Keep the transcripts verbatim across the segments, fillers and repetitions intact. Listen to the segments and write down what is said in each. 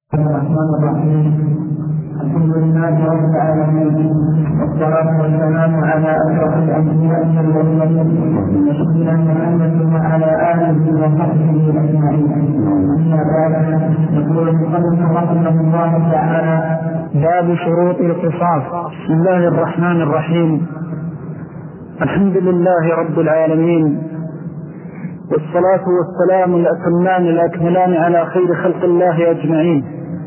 الرحمن الرحيم. الحمد لله رب العالمين، والصلاة والسلام على أشرف الأنبياء والمرسلين سيدنا محمد وعلى آله وصحبه أجمعين. أما بعد، يقول المصنف رحمه الله تعالى: باب شروط القصاص. بسم الله الرحمن الرحيم. الحمد لله رب العالمين، والصلاة والسلام الأتمان الأكملان على خير خلق الله أجمعين،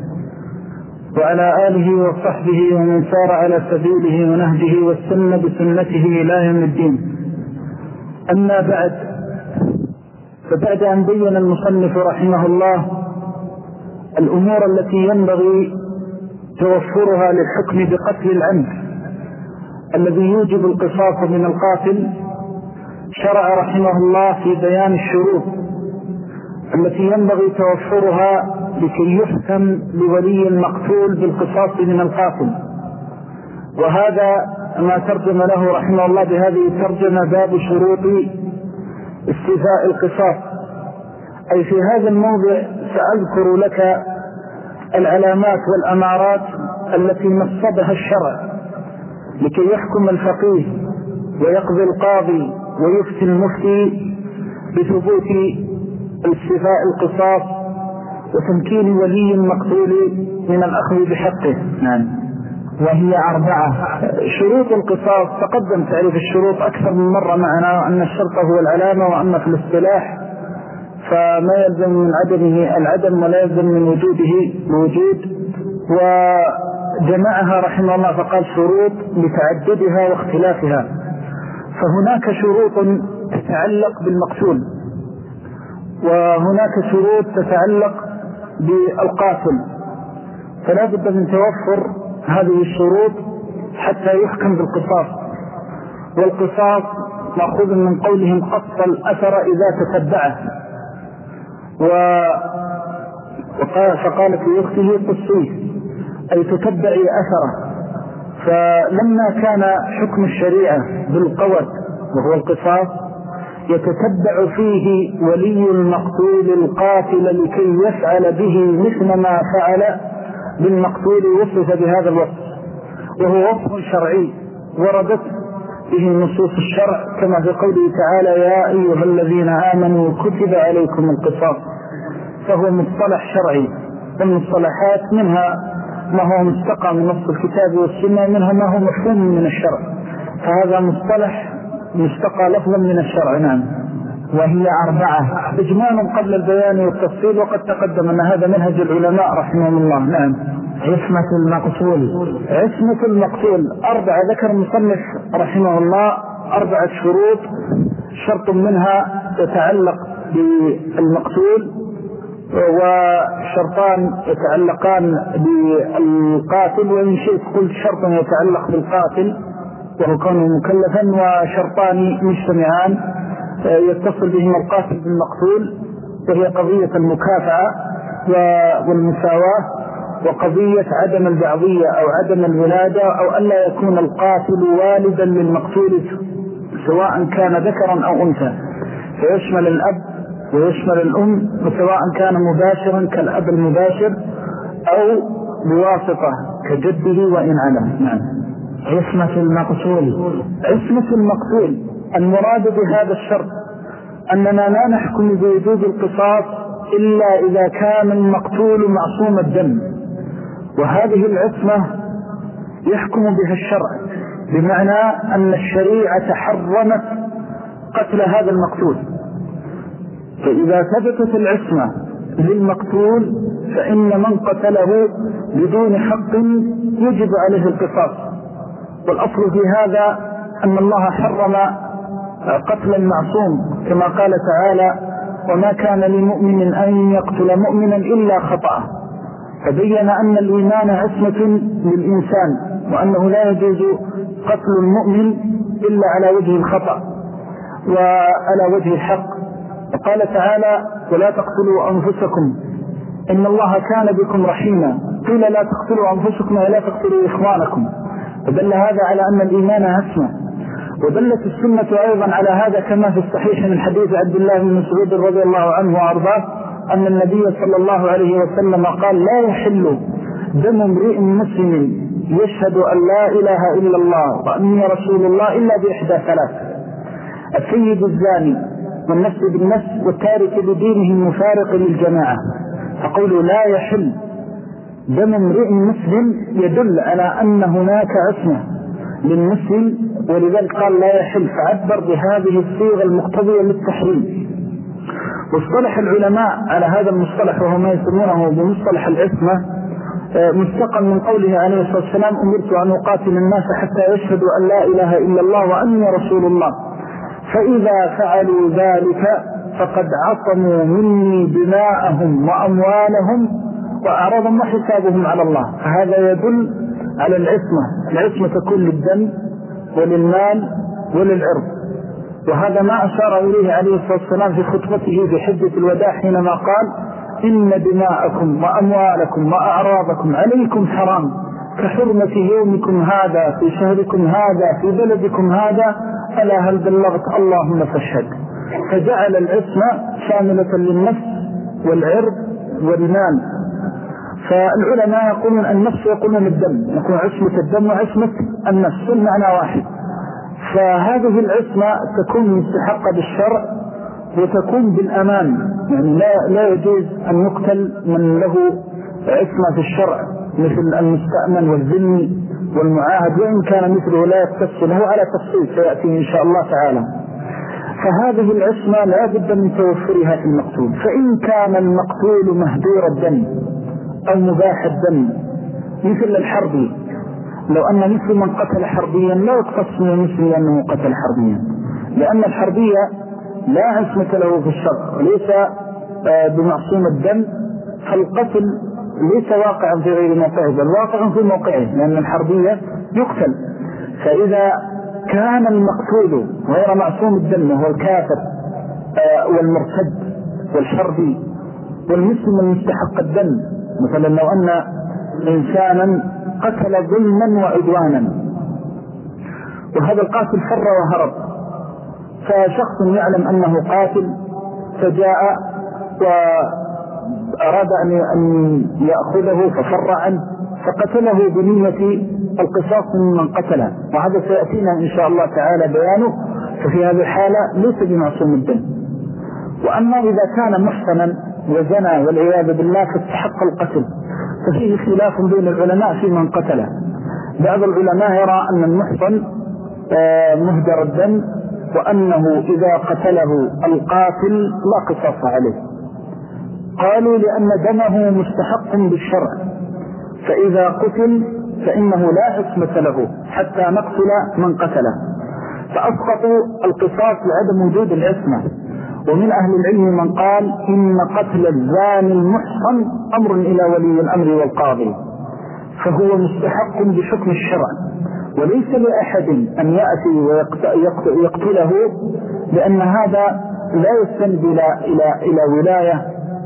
وعلى آله وصحبه ومن سار على سبيله ونهجه والسنة بسنته إلى يوم الدين. أما بعد، فبعد أن بين المصنف رحمه الله الأمور التي ينبغي توفرها للحكم بقتل العمد الذي يوجب القصاص من القاتل، شرع رحمه الله في بيان الشروط التي ينبغي توفرها لكي يحكم لولي المقتول بالقصاص من القاتل. وهذا ما ترجم له رحمه الله بهذه الترجمة: باب شروط استيفاء القصاص. أي في هذا الموضع سأذكر لك العلامات والأمارات التي نصبها الشرع لكي يحكم الفقيه ويقضي القاضي ويفتي المفتي بثبوت استيفاء القصاص وتمكين ولي المقتول من الأخذ بحقه. نعم. وهي أربعة. شروط القصاص تقدم تعريف الشروط أكثر من مرة معنا، أن الشرط هو العلامة، وأما في الاصطلاح فما يلزم من عدمه العدم ولا يلزم من وجوده الوجود. وجمعها رحمه الله فقال: شروط لتعددها واختلافها. فهناك شروط تتعلق بالمقتول، وهناك شروط تتعلق بالقاتل، فلا بد من توفر هذه الشروط حتى يحكم بالقصاص. والقصاص مأخوذ من قولهم: قص الأثر إذا تتبعه. فقالت لأخته: قصيه، أي تتبعي أثره. فلما كان حكم الشريعة بالقود وهو القصاص يتتبع فيه ولي المقتول القاتل لكي يفعل به مثل ما فعل بالمقتول، وصف بهذا الوصف، وهو وصف شرعي وردت به نصوص الشرع، كما في قوله تعالى: يا أيها الذين آمنوا كتب عليكم القصاص. فهو مصطلح شرعي، والمصطلحات منها ما هو مستقى من نص الكتاب والسنة، منها ما هو مفهوم من الشرع، فهذا مصطلح مستقى لفظا من الشرع. نعم. وهي أربعة. إجمالا قبل البيان والتفصيل، وقد تقدم أن هذا منهج العلماء رحمهم الله. نعم. عصمة المقتول. عصمة المقتول أربعة. ذكر المصنف رحمه الله أربعة شروط، شرط منها تتعلق بالمقتول، وشرطان يتعلقان بالقاتل، وإن شئت قلت شرط يتعلق بالقاتل وهو كونه مكلفا، وشرطان مجتمعان يتصل بهما القاتل بالمقتول، وهي قضية المكافأة والمساواة، وقضية عدم البعضية أو عدم الولادة، أو ألا يكون القاتل والدا للمقتول سواء كان ذكرا أو أنثى، فيشمل الأب ويشمل الأم، وسواء كان مباشرا كالأب المباشر أو بواسطة كجده وإن علم. نعم. عصمة المقتول. عصمة المقتول المراد بهذا الشرط أننا لا نحكم بوجود القصاص إلا إذا كان المقتول معصوم الدم، وهذه العصمة يحكم بها الشرع، بمعنى أن الشريعة حرمت قتل هذا المقتول. فإذا ثبتت العصمة للمقتول فإن من قتله بدون حق يجب عليه القصاص. والأصل في هذا أن الله حرم قتل المعصوم، كما قال تعالى: وما كان لمؤمن أن يقتل مؤمنا إلا خطأ. فبين أن الإيمان عصمة للإنسان، وأنه لا يجوز قتل المؤمن إلا على وجه الخطأ وعلى وجه الحق. وقال تعالى: ولا تقتلوا أنفسكم إن الله كان بكم رحيما. قيل: لا تقتلوا أنفسكم ولا تقتلوا إخوانكم. ودل هذا على أن الإيمان عصمة. ودلت السنة أيضا على هذا، كما في الصحيح من حديث عبد الله بن مسعود رضي الله عنه وأرضاه أن النبي صلى الله عليه وسلم قال لا يحل دم امرئ مسلم يشهد أن لا إله إلا الله وأني رسول الله إلا بإحدى ثلاث: السيد الزاني والنفس بالنفس والتارك لدينه المفارق للجماعة. فقولوا لا يحل دم امرئ مسلم يدل على أن هناك عصمة للمسلم، ولذلك قال لا يحل، فعبر بهذه الصيغة المقتضية للتحريم. واصطلح العلماء على هذا المصطلح وهو ما يسمونه بمصطلح العصمة مستقى من قوله عليه الصلاة والسلام: أمرت أن أقاتل الناس حتى يشهدوا أن لا إله إلا الله وأني رسول الله، فإذا فعلوا ذلك فقد عصموا مني دماءهم وأموالهم وأعراضهم وحسابهم على الله. فهذا يدل على العصمة. العصمة تكون للدم وللمال وللعرض، وهذا ما أشار إليه عليه الصلاة والسلام في خطبته في حجة الوداع حينما قال: إن دماءكم وأموالكم وأعراضكم عليكم حرام كحرمة يومكم هذا في شهركم هذا في بلدكم هذا، ألا هل بلغت؟ اللهم فاشهد. فجعل العصمة شاملة للنفس والعرض والمال. فالعلماء يقولون النفس يقولون الدم، يكون عصمة الدم وعصمة النفس المعنى واحد. فهذه العصمة تكون مستحقة بالشرع وتكون بالأمان، يعني لا, لا يجوز أن يقتل من له عصمة في الشرع مثل المستأمن والذمي والمعاهد، وإن كان مثله لا يختص له على تفصيل سيأتي إن شاء الله تعالى. فهذه العصمة لا بد من توفرها في المقتول. فإن كان المقتول مهدور الدم أو مباح الدم مثل الحربي، لو أن مثل من قتل حربيا لا يقتص من مثل أنه قتل حربيا، لأن الحربية لا عصمة له في الشرع وليس بمعصوم الدم، فالقتل ليس واقعا في غير موقعه بل واقع في موقعه، لأن الحربية يقتل. فإذا كان المقتول غير معصوم الدم وهو الكافر والمرتد والحربي والمسلم المستحق الدم، مثلا لو أن إنسانا قتل ظلما وعدوانا وهذا القاتل فر وهرب، فشخص يعلم أنه قاتل فجاء وأراد أن يأخذه ففر عنه فقتله بنية القصاص من قتله، وهذا سيأتينا إن شاء الله تعالى بيانه. ففي هذه الحالة ليس بمعصوم الدم. وأما إذا كان محصنا وزنى والعياذ بالله فاستحق القتل، ففيه خلاف بين العلماء في من قتله. بعض العلماء يرى أن المحصن مهدر الدم، وأنه إذا قتله القاتل لا قصاص عليه. قالوا لأن دمه مستحق بالشرع، فإذا قتل فإنه لا عصمة له حتى نقتل من قتله، فأسقطوا القصاص لعدم وجود العصمة. ومن أهل العلم من قال إن قتل الزاني المحصن أمر إلى ولي الأمر والقاضي، فهو مستحق بحكم الشرع، وليس لأحد أن يأتي ويقتله، لأن هذا لا يستند إلى, إلى, إلى ولاية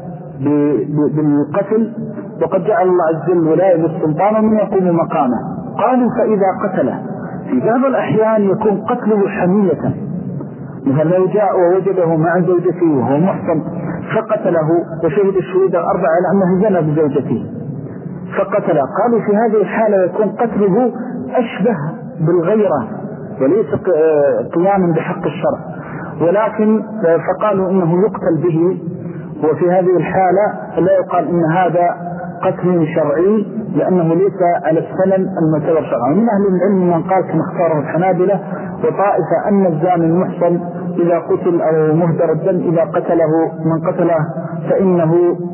بالقتل، وقد جعل الله عز وجل ولاية للسلطان ومن يقوم مقامه. قالوا فإذا قتله في بعض الأحيان يكون قتله حمية، مثلا لو جاء ووجده مع زوجته وهو محصن فقتله وشهد الشهود الأربعة على أنه زنى بزوجته فقتله، قالوا في هذه الحالة يكون قتله أشبه بالغيرة وليس قياما بحق الشرع، ولكن فقالوا إنه يقتل به. وفي هذه الحالة لا يقال إن هذا قتل شرعي لأنه ليس على السنن المعتبر شرعا. من أهل العلم من قال كما اختاره الحنابلة وطائفة أن الزاني المحصن إذا قتل أو مهدر الدم إذا قتله من قتله فإنه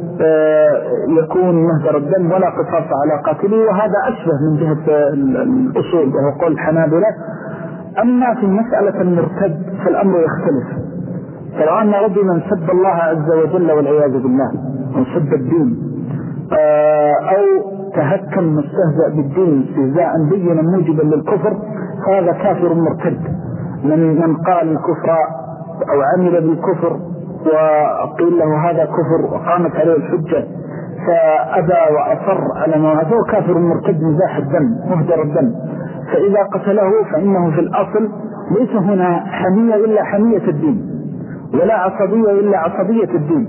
يكون مهدر الدم ولا قصاص على قاتله، وهذا أشبه من جهة الأصول وهو قول الحنابلة. أما في مسألة المرتد فالأمر يختلف. فلو أن رجلا سب الله عز وجل والعياذ بالله أو سب الدين أو تهكم مستهزأ بالدين استهزاء بينا موجبا للكفر، هذا كافر مرتد. من من قال الكفر أو عمل بالكفر وقيل له هذا كفر وقامت عليه الحجة فأبى وأصر على ما هذا كافر مرتد مزاح الدم مهدر الدم. فإذا قتله فإنه في الأصل ليس هنا حمية إلا حمية الدين ولا عصبية إلا عصبية الدين،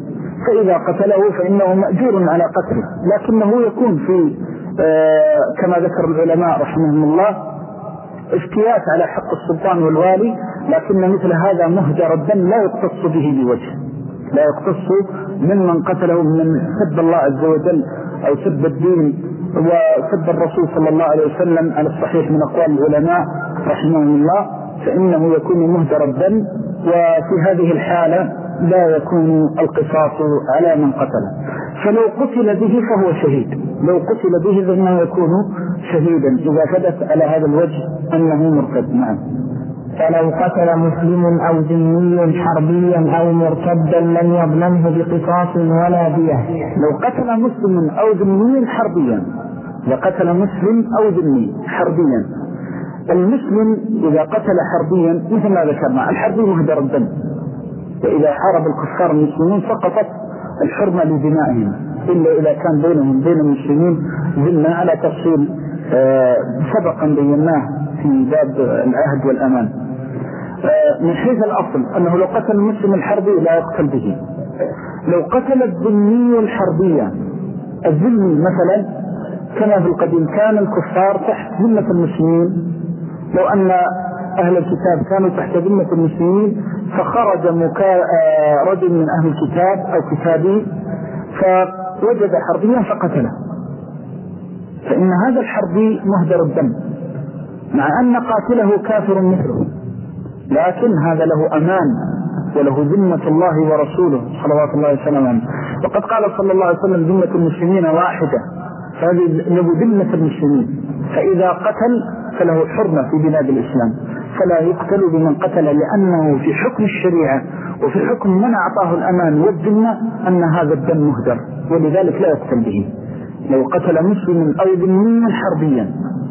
فإذا قتله فإنه مأجور على قتله، لكنه يكون في آه كما ذكر العلماء رحمهم الله افتيات على حق السلطان والوالي، لكن مثل هذا مهدر الدم لا يقتص به بوجه، لا يقتص ممن قتله من سب الله عز وجل أو سب الدين وسب الرسول صلى الله عليه وسلم على الصحيح من أقوال العلماء رحمهم الله، فإنه يكون مهدر الدم. وفي هذه الحالة لا يكون القصاص على من قتله. فلو قتل به فهو شهيد، لو قتل به فإنه يكون شهيدا إذا ثبت على هذا الوجه أنه مرتد. نعم. فلو قتل مسلم أو ذمي حربيا أو مرتدا لم يضمنه بقصاص ولا دية. لو قتل مسلم أو ذمي حربيا، لقتل مسلم أو ذمي حربيا، المسلم إذا قتل حربيا مثل ما ذكرنا الحربي مهدر الدم، وإذا حارب الكفار المسلمين سقطت الحرمة لدمائهم إلا إذا كان بينهم بين المسلمين ذمة على تفصيل آه سبقا بيناه في باب العهد والأمان. آه من حيث الأصل أنه لو قتل المسلم الحربي لا يقتل به. لو قتل الذمي الحربية، الذمي مثلا كما في القديم كان الكفار تحت ذمة المسلمين، لو أن أهل الكتاب كانوا تحت ذمة المسلمين فخرج مكا... رجل من أهل الكتاب أو كتابي فوجد حربيا فقتله، فإن هذا الحربي مهدر الدم مع أن قاتله كافر مثله، لكن هذا له أمان وله ذمة الله ورسوله صلوات الله وسلامه. وقد قال صلى الله عليه وسلم ذمة المسلمين واحدة، فهذه له ذمة المسلمين، فإذا قتل فله حرمة في بلاد الإسلام، فلا يقتل بمن قتل، لأنه في حكم الشريعة وفي حكم من أعطاه الأمان والذمة أن هذا الدم مهدر، ولذلك لا يقتل به. لو قتل مسلم أو ذمي حربيا،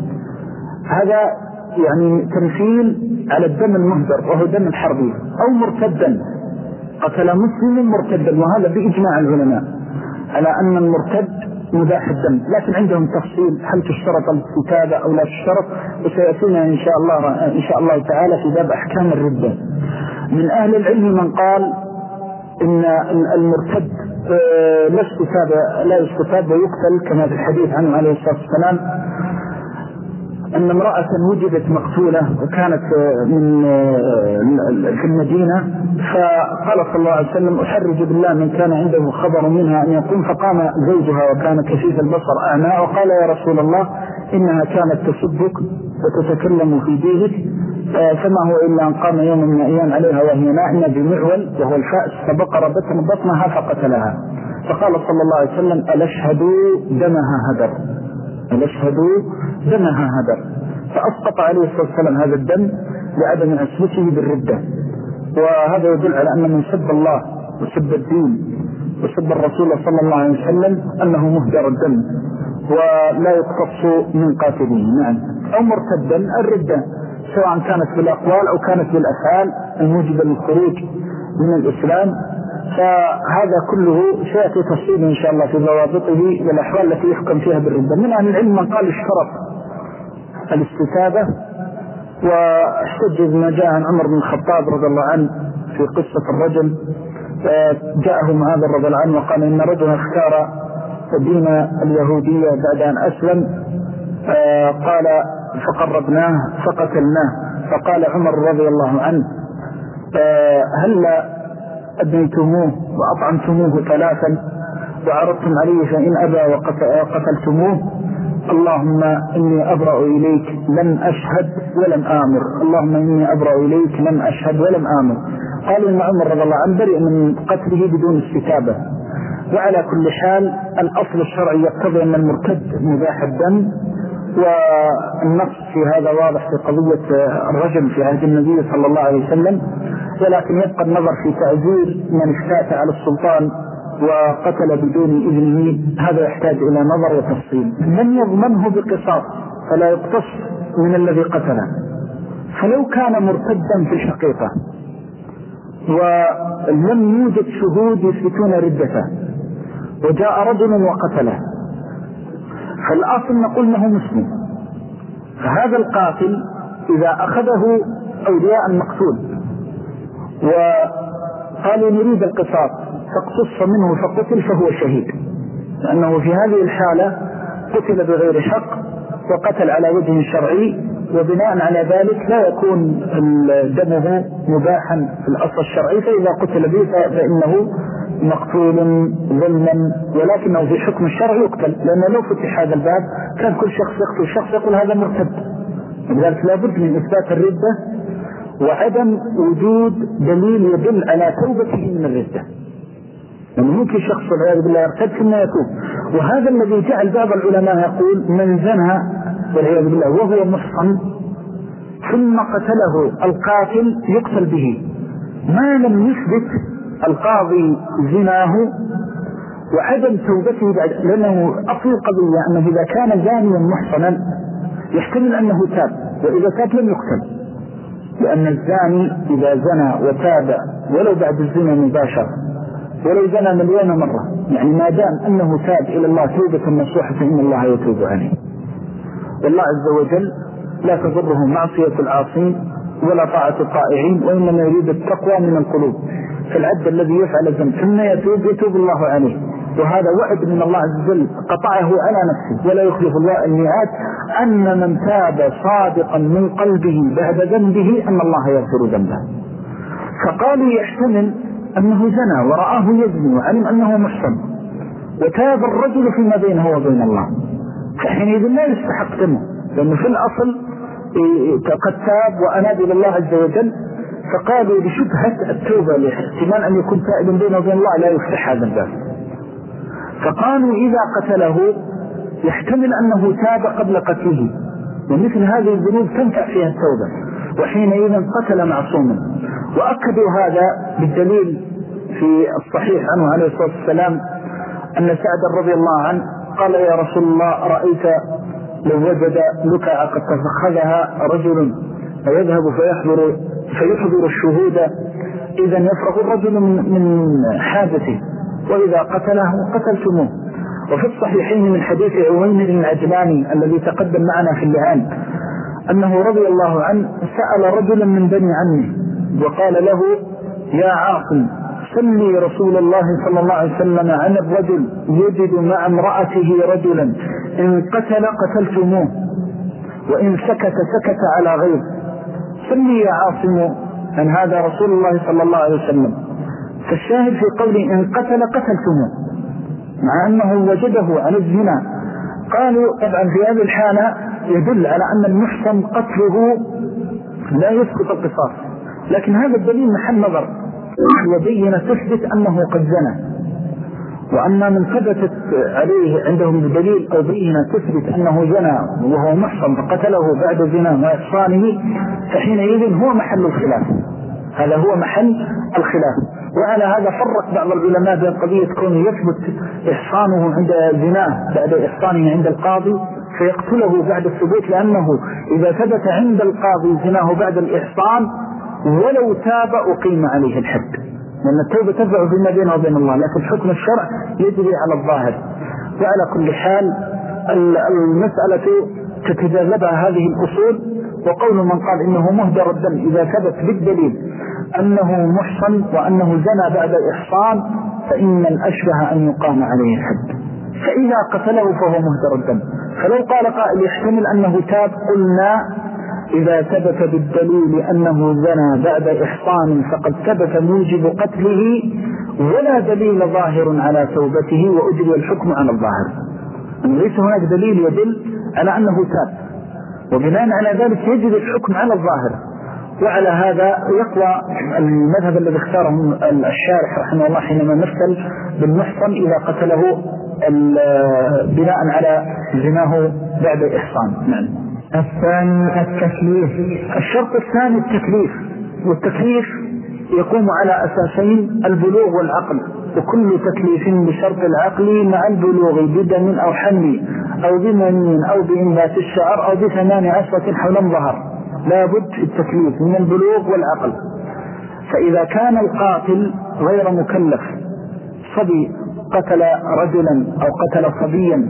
هذا يعني تمثيل على الدم المهدر وهو دم الحربي. أو مرتدا، قتل مسلم مرتدا، وهذا بإجماع العلماء على أن المرتد مباح الدم، لكن عندهم تفصيل هل تشترط الكتابة أو لا تشترط، وسيأتينا إن شاء الله إن شاء الله تعالى في باب أحكام الردة. من أهل العلم من قال إن المرتد لا استتاب لا يستتاب ويقتل، كما في الحديث عنه عليه الصلاة والسلام أن امرأة وجدت مقتولة وكانت من في المدينة، فقال صلى الله عليه وسلم أحرج بالله من كان عنده خبر منها أن يقوم، فقام زوجها وكان كشيف البصر أعمى وقال يا رسول الله إنها كانت تسبك وتتكلم في دينك، فما هو إلا أن قام يوم من الأيام عليها وهي نائمة بمعول وهو الفأس فبقر بطن بطنها فقتلها، فقال صلى الله عليه وسلم ألشهدوا دمها هدر، ألشهدوا دمها هدر، فأسقط عليه الصلاة والسلام هذا الدم لعدم عصمته بالردة. وهذا يدل على أن من سب الله وسب الدين وسب الرسول صلى الله عليه وسلم أنه مهدر الدم ولا يقتص من قاتله. نعم. أو مرتدا الردة سواء كانت بالأقوال أو كانت بالأفعال الموجبة للخروج من الإسلام، فهذا كله سيأتي تفصيل إن شاء الله في ضوابطه والأحوال التي يحكم فيها بالردة. من أهل العلم من قال اشترط الاستتابة، واحتج ما جاء عن عمر بن الخطاب رضي الله عنه في قصة الرجل جاءه معاذ رضي الله عنه وقال إن رجلا اختار دين اليهودية بعد أن أسلم، قال فقربناه فقتلناه، فقال عمر رضي الله عنه هل أدنيتموه وأطعمتموه ثلاثا وعرضتم عليه فإن أبى وقتلتموه، اللهم إني أبرأ إليك لم أشهد ولم آمر، اللهم إني أبرأ إليك لم أشهد ولم آمر. قالوا إن عمر رضي الله عنه برئ من قتله بدون استتابة. وعلى كل حال الأصل الشرعي يقتضي أن المرتد مباح الدم، والنص في هذا واضح في قضية الرجم في عهد النبي صلى الله عليه وسلم، ولكن يبقى النظر في تعزير من افتات على السلطان وقتل بدون إذنه، هذا يحتاج إلى نظر وتفصيل. لم يضمنه بقصاص فلا يقتص من الذي قتله. فلو كان مرتدا في الحقيقة ولم يوجد شهود يثبتون ردته وجاء رجل وقتله، فالأصل نقول أنه مسلم، فهذا القاتل إذا أخذه أولياء المقتول وقالوا نريد القصاص، فاقتص منه فقتل فهو شهيد، لأنه في هذه الحالة قتل بغير حق وقتل على وجه شرعي، وبناء على ذلك لا يكون دمه مباحا في الأصل الشرعي، فإذا قتل به فإنه مقتول ظلما، ولكنه في حكم الشرع يقتل، لأنه لو فتح هذا الباب كان كل شخص يقتل شخص يقول هذا مرتد. لذلك لابد من إثبات الردة وعدم وجود دليل يدل على توبته من الردة، لأنه ممكن شخص والعياذ بالله يرتد ثم يتوب. وهذا الذي جعل بعض العلماء يقول من زنى والعياذ بالله وهو محصن ثم قتله القاتل يقتل به، ما لم يثبت القاضي زناه وعدم توبته بعد، لأنه أصل القضية أنه إذا كان زانيا محصنا يحتمل أنه تاب، وإذا تاب لم يقتل، لأن الزاني إذا زنى وتاب ولو بعد الزنا مباشرة ولو زنى مليون مرة، يعني ما دام أنه تاب إلى الله توبة نصوحة فإن الله يتوب عليه. والله عز وجل لا تضره معصية العاصين ولا طاعة الطائعين، وإنما يريد التقوى من القلوب. فالعبد الذي يفعل الذنب ثم يتوب يتوب الله عليه، وهذا وعد من الله عز وجل قطعه على نفسه ولا يخلف الله الميعاد، أن من تاب صادقا من قلبه بعد ذنبه أن الله يغفر ذنبه. فقالوا يحتمل أنه زنى ورآه يزني وعلم أنه محصن وتاب الرجل فيما بينه وبين الله، فحينئذ لا يستحق دمه، لأنه في الأصل قد تاب وأناب إلى الله عز وجل. فقالوا بشبهة التوبة لاحتمال أن يكون تائبا بينه وبين الله لا يفتح هذا الباب، فقالوا إذا قتله يحتمل أنه تاب قبل قتله، ومثل هذه الذنوب تنفع فيها التوبة، وحينئذ قتل معصوما. وأكدوا هذا بالدليل في الصحيح عنه عليه الصلاة والسلام أن سعد رضي الله عنه قال يا رسول الله رأيت لو وجد لكعة قد تفخذها رجل فيذهب فيحضر, فيحضر الشهود إذا يفرغ الرجل من, من حاجته، وإذا قتله قتلتموه. وفي الصحيحين من حديث عويمر العجلاني الذي تقدم معنا في اللعان أنه رضي الله عنه سأل رجلا من بني عمه وقال له يا عاصم سمي رسول الله صلى الله عليه وسلم عن الرجل يجد مع امرأته رجلا إن قتل قتلتموه وإن سكت سكت على غير، سمي يا عاصم عن هذا رسول الله صلى الله عليه وسلم. فالشاهد في قوله إن قتل قتلتموه مع أنه وجده على الزنا. قالوا طبعا في هذه الحالة يدل على أن المحصن قتله لا يسقط القصاص، لكن هذا الدليل محل نظر وبينة تثبت أنه قد زنى. وأما من ثبتت عليه عندهم دليل أو بينة تثبت أنه زنى وهو محصن فقتله بعد زنا وإحصانه، فحينئذ هو محل الخلاف، هذا هو محل الخلاف. وعلى هذا فرق بعض العلماء بين قضية كونه يثبت إحصانه عند زناه بعد إحصانه عند القاضي فيقتله بعد الثبوت، لأنه إذا ثبت عند القاضي زناه بعد الإحصان ولو تاب أقيم عليه الحد، لأن التوبة تنفع فيما بينه وبين الله، لكن حكم الشرع يجري على الظاهر. وعلى كل حال المسألة تتجاذبها هذه الأصول. وقول من قال إنه مهدر الدم إذا ثبت بالدليل أنه محصن وأنه زنى بعد إحصان فإن الأشبه أن يقام عليه الحد، فإذا قتله فهو مهدر الدم. فلو قال قائل يحتمل أنه تاب قلنا إذا ثبت بالدليل أنه زنى بعد إحصان فقد ثبت موجب قتله ولا دليل ظاهر على توبته وأجري الحكم على الظاهر، ليس هناك دليل يدل على أنه تاب، وبناء على ذلك يجري الحكم على الظاهر. وعلى هذا يقوى المذهب الذي اختاره الشارح رحمه الله حينما مثل بالمحصن إذا قتله بناء على زناه بعد إحصان. نعم. الثاني التكليف. الشرط الثاني التكليف، والتكليف يقوم على أساسين البلوغ والعقل، وكل تكليف بشرط العقل مع البلوغ بدم أو حمل أو بمنين أو بإنبات الشعر أو بثمان عشرة حولا ظهر، لا بد في التكليف من البلوغ والعقل. فإذا كان القاتل غير مكلف، صبي قتل رجلا أو قتل صبيا،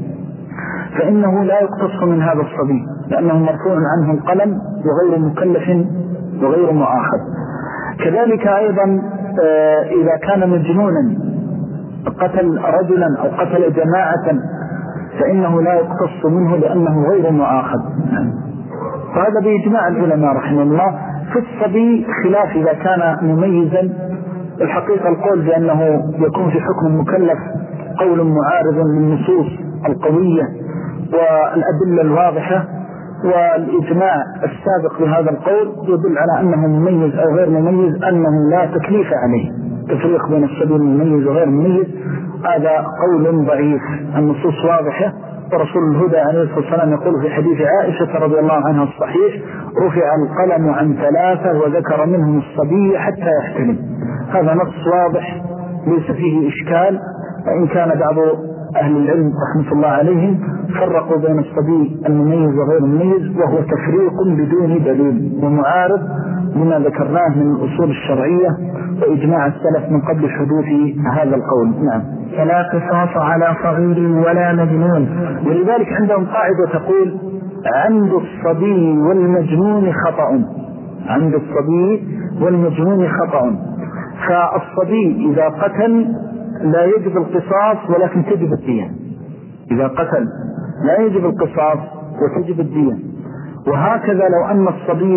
فإنه لا يقتص من هذا الصبي لأنه مرفوع عنه القلم وغير مكلف وغير مؤاخذ. كذلك أيضا إذا كان مجنونا قتل رجلا أو قتل جماعة فإنه لا يقتص منه لأنه غير مؤاخذ. وهذا بإجماع العلماء رحمه الله. في الصبي خلاف إذا كان مميزا، الحقيقة القول بأنه يكون في حكم المكلف قول معارض للنصوص القوية والأدلة الواضحة، والإجماع السابق لهذا القول يدل على أنه مميز أو غير مميز أنه لا تكليف عليه، تفريق بين الصبي المميز وغير مميز هذا قول ضعيف. النصوص واضحة، ورسول الهدى عليه الصلاة والسلام يقول في حديث عائشة رضي الله عنها الصحيح: رفع القلم عن ثلاثة وذكر منهم الصبي حتى يحتلم. هذا نص واضح ليس فيه إشكال، وإن كان بعض أهل العلم رحمة الله عليهم فرقوا بين الصبي المميز وغير المميز، وهو تفريق بدون دليل ومعارض لما ذكرناه من الأصول الشرعية وإجماع السلف من قبل حدوث هذا القول. نعم. فلا قصاص على صغير ولا مجنون. ولذلك عندهم قاعدة تقول: عند الصبي والمجنون خطأ، عند الصبي والمجنون خطأ. فالصبي إذا قتل لا يجب القصاص ولكن تجب الدية، إذا قتل لا يجب القصاص وتجب الدية. وهكذا لو أن الصبي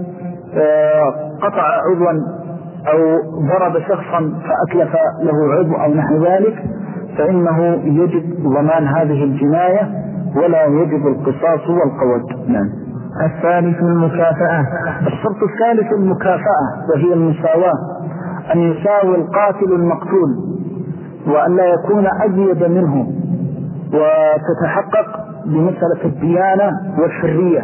قطع عضوا أو ضرب شخصا فأتلف له عضو أو نحو ذلك فإنه يجب ضمان هذه الجناية ولا يجب القصاص والقود. نعم. الثالث المكافأة. الشرط الثالث المكافأة، وهي المساواة، أن يساوي القاتل المقتول وأن لا يكون أزيد منه، وتتحقق بمسألة الديانة والحرية.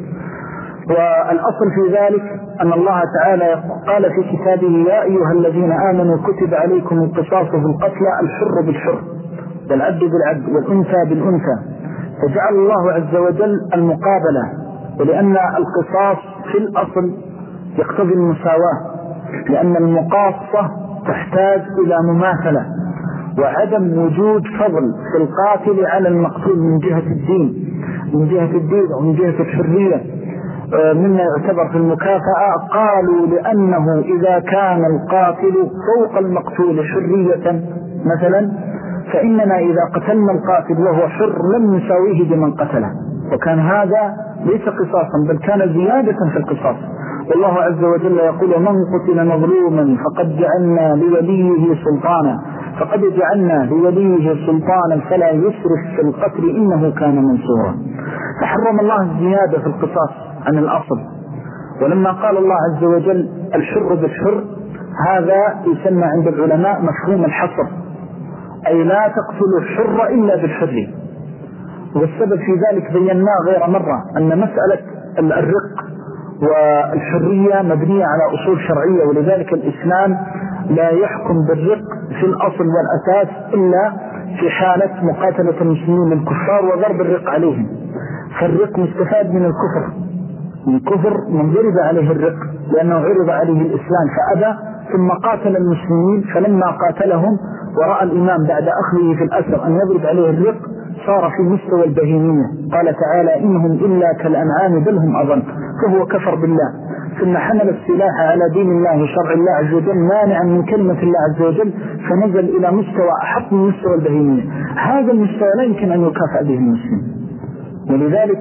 والأصل في ذلك أن الله تعالى قال في كتابه: يا أيها الذين آمنوا كتب عليكم القصاص في القتلى الحر بالحر والعبد بالعبد والأنثى بالأنثى. فجعل الله عز وجل المقابلة، ولأن القصاص في الأصل يقتضي المساواة، لأن المقاصة تحتاج إلى مماثلة، وعدم وجود فضل في القاتل على المقتول من جهة الدين من جهة الدين ومن جهة الحرية مما يعتبر في المكافأة. قالوا لأنه إذا كان القاتل فوق المقتول حرية مثلا، فإننا إذا قتلنا القاتل وهو حر لم نساويه بمن قتله، وكان هذا ليس قصاصا بل كان زيادة في القصاص. والله عز وجل يقول: من قتل مظلوما فقد جعلنا لوليه سلطانا فقد جعلنا لوليه سلطانا فلا يسرف في القتل إنه كان منصورا. فحرم الله الزيادة في القصاص عن الأصل. ولما قال الله عز وجل الحر بالحر، هذا يسمى عند العلماء مفهوم الحصر، أي لا تقتل الحر إلا بالحر. والسبب في ذلك بيناه غير مرة أن مسألة الرق والحرية مبنية على أصول شرعية، ولذلك الإسلام لا يحكم بالرق في الأصل والأساس إلا في حالة مقاتلة المسلمين للكفار وضرب الرق عليهم. فالرق مستفاد من الكفر، من الكفر من ضرب عليه الرق لأنه عرض عليه الإسلام فأبى، ثم قاتل المسلمين، فلما قاتلهم ورأى الإمام بعد أخذه في الأسر أن يضرب عليه الرق صار في مستوى البهيمية. قال تعالى: إنهم إلا كالأنعام بل هم أضل، فهو كفر بالله ثم حمل السلاح على دين الله وشرع الله عز وجل مانعا من كلمة الله عز وجل، فنزل إلى مستوى أحط من مستوى البهيمية. هذا المستوى لا يمكن أن يكافأ به المسلم. ولذلك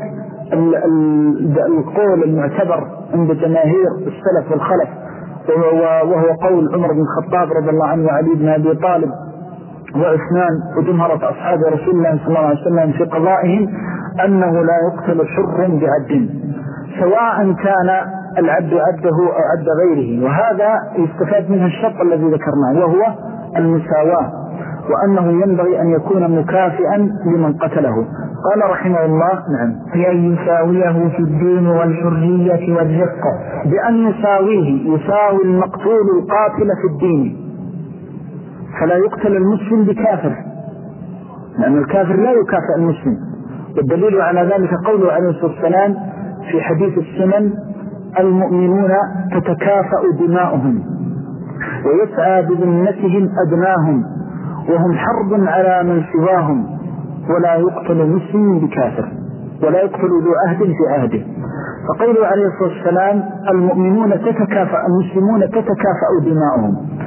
القول المعتبر عند جماهير السلف والخلف وهو قول عمر بن الخطاب رضي الله عنه وعلي بن أبي طالب وعثمان وجمهرة أصحاب رسول الله صلى الله عليه وسلم في قضائهم أنه لا يقتل حر بعبد، سواء كان العبد عبده أو عبد غيره. وهذا يستفاد منه الشرط الذي ذكرناه وهو المساواة، وأنه ينبغي أن يكون مكافئا لمن قتله. قال رحمه الله: نعم، بأن يساويه في الدين والحرية والرق. بأن يساويه، يساوي المقتول القاتل في الدين، فلا يقتل المسلم بكافر، لأن الكافر لا يكافئ المسلم. والدليل على ذلك قوله عليه الصلاة والسلام في حديث السنن: المؤمنون تتكافأ دماؤهم ويسعى بذمتهم أدناهم وهم حرب على من سواهم ولا يقتل مسلم بكافر ولا يقتل ذو عهد في عهده. فقوله عليه الصلاة والسلام: المؤمنون تتكافأ، المسلمون تتكافأ دماؤهم،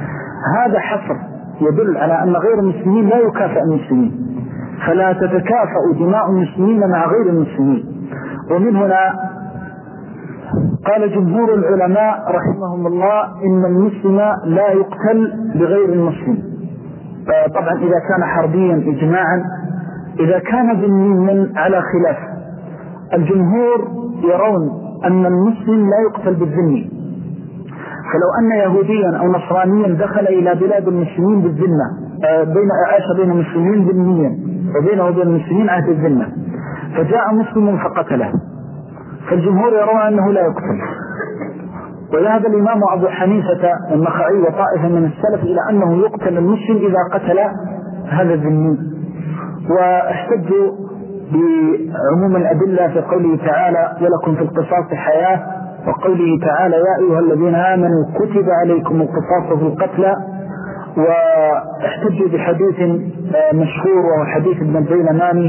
هذا حصر يدل على أن غير المسلمين لا يكافئ المسلمين، فلا تتكافأ دماء المسلمين مع غير المسلمين. ومن هنا قال جمهور العلماء رحمهم الله إن المسلم لا يقتل بغير المسلم، طبعا إذا كان حربيا إجماعا. إذا كان ذميا على خلاف، الجمهور يرون أن المسلم لا يقتل بالذمي، فلو أن يهوديا أو نصرانيا دخل إلى بلاد المسلمين بالذمة، بين عاش بين المسلمين ذميا وبينه وبين المسلمين عهد الذمة، فجاء مسلم فقتله، فالجمهور يرون أنه لا يقتل. وذهب الإمام أبو حنيفة النخعي وطائفة من السلف إلى أنه يقتل المسلم إذا قتل هذا الذمي، واحتجوا بعموم الأدلة في قوله تعالى ولكم في القصاص حياة، وقوله تعالى يا أيها الذين آمنوا كتب عليكم القصاص في القتلى، واحتجوا بحديث مشهور وهو حديث ابن الديلماني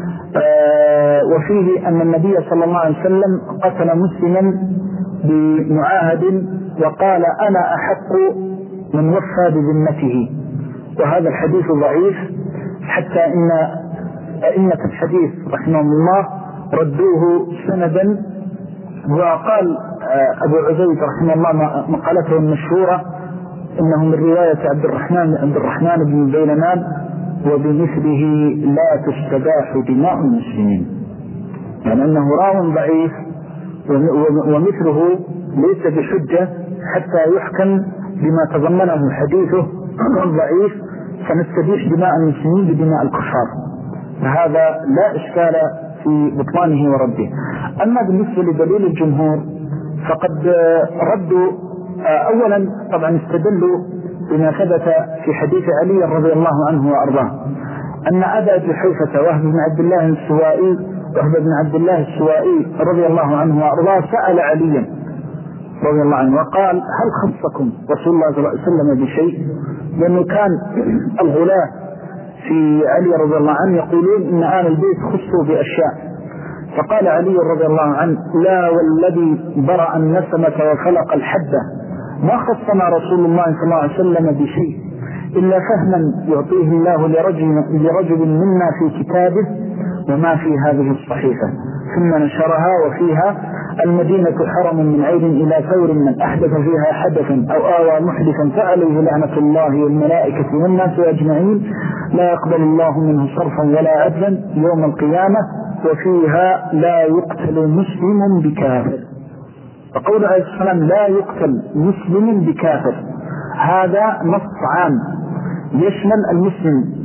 وفيه أن النبي صلى الله عليه وسلم قتل مسلما بمعاهد وقال أنا أحق من وفى بذمته، وهذا الحديث ضعيف، حتى إن أئمة الحديث رحمه الله ردوه سندا. وقال أبو عزيز رحمه الله مقالته المشهورة إنه من رواية عبد الرحمن عبد الرحمن بن بيلمان وبمثله لا تستباح دماء المسلمين، يعني أنه راو ضعيف ومثله ليس بحجة حتى يحكم بما تضمنه حديثه ضعيف فنستبيح دماء المسلمين بدماء الكفار، فهذا لا إشكال في بطلانه ورده. أما بالنسبة لدليل الجمهور فقد ردوا أولا طبعا استدلوا بما ثبت في حديث علي رضي الله عنه وأرضاه أن أبا جحيفة وهب بن عبد الله السوائي وهب بن عبد الله السوائي رضي الله عنه وأرضاه سأل عليا رضي الله عنه وقال هل خصكم رسول الله صلى الله عليه وسلم بشيء؟ لأنه كان الغلاة في علي رضي الله عنه يقولون إن آل البيت خصوا بأشياء، فقال علي رضي الله عنه لا والذي برأ النسمة وخلق الحبة ما خصنا رسول الله صلى الله عليه وسلم بشيء إلا فهما يعطيه الله لرجل, لرجل منا في كتابه وما في هذه الصحيفة، ثم نشرها وفيها المدينة حرم من عيد إلى ثور من أحدث فيها حدثا أو آوى محدثا فعليه لعنة الله والملائكة والناس أجمعين لا يقبل الله منه صرفا ولا عدلا يوم القيامة، وفيها لا يقتل مسلم بكافر. فقول عليه السلام لا يقتل مسلم بكافر هذا نص عام يشمل المسلم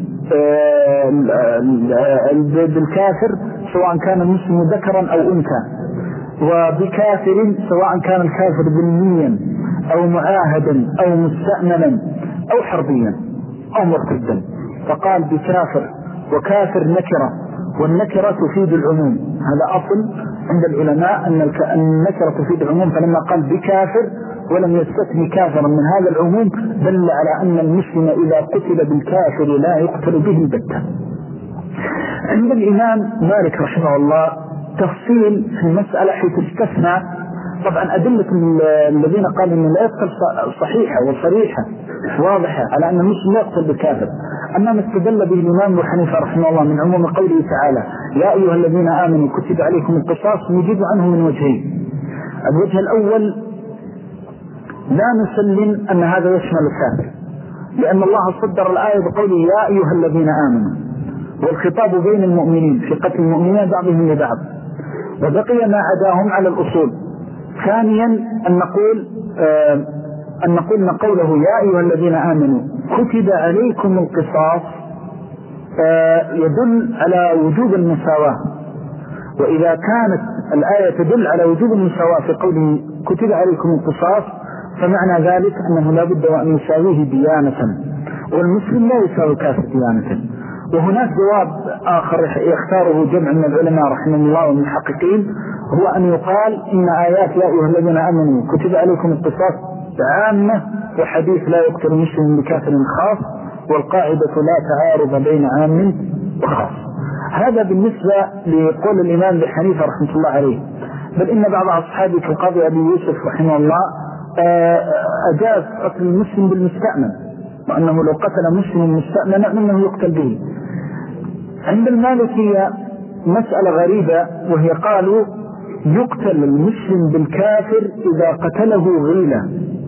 بالكافر سواء كان المسلم ذكرا أو أنثى، وبكافر سواء كان الكافر ذميا أو معاهدا أو مستأمنا أو حربيا أو مرتدا. فقال بكافر، وكافر نكرة، والنكرة تفيد العموم، هذا أصل عند العلماء أن النكرة تفيد العموم، فلما قال بكافر ولم يستثني كافرا من هذا العموم دل على أن المسلم إذا قتل بالكافر لا يقتل به البتة. عند الإمام مالك رحمه الله تفصيل في المسألة حيث استثنى، طبعا أدلة الذين قالوا أنه لا يقتل صحيحة وصريحة واضحة على أن المسلم لا يقتل بالكافر، أما ما استدل به الإمام أبو حنيفة رحمه الله من عموم قوله تعالى يا أيها الذين آمنوا كتب عليكم القصاص نجيب عنه من وجهين. الوجه الأول لا نسلم أن هذا يشمل الكافر، لأن الله صدر الآية بقوله يا أيها الذين آمنوا، والخطاب بين المؤمنين في قتل المؤمنين بعضهم لبعض، وبقي ما عداهم على الأصول. ثانيا أن نقول آه أن نقول قوله يا أيها الذين آمنوا كتب عليكم القصاص آه يدل على وجوب المساواة، وإذا كانت الآية تدل على وجوب المساواة في قوله كتب عليكم القصاص فمعنى ذلك أنه لا بد وأن يساويه ديانة، والمسلم لا يساوي كافر ديانة. وهناك جواب آخر يختاره جمع من العلماء رحمه الله والمحققين، هو أن يقال إن آيات يا أيها الذين آمنوا كتب عليكم القصاص عامة، وحديث لا يقتل مسلم بكافر خاص، والقاعدة لا تعارض بين عام وخاص. هذا بالنسبة لقول الإمام أبي حنيفة رحمه الله عليه. بل إن بعض أصحابه كالقاضي أبي يوسف رحمه الله أجاز قتل المسلم بالمستأمن، وأنه لو قتل مسلم مستأمنا أنه يقتل به. عند المالكية مسألة غريبة، وهي قالوا يقتل المسلم بالكافر إذا قتله غيلة،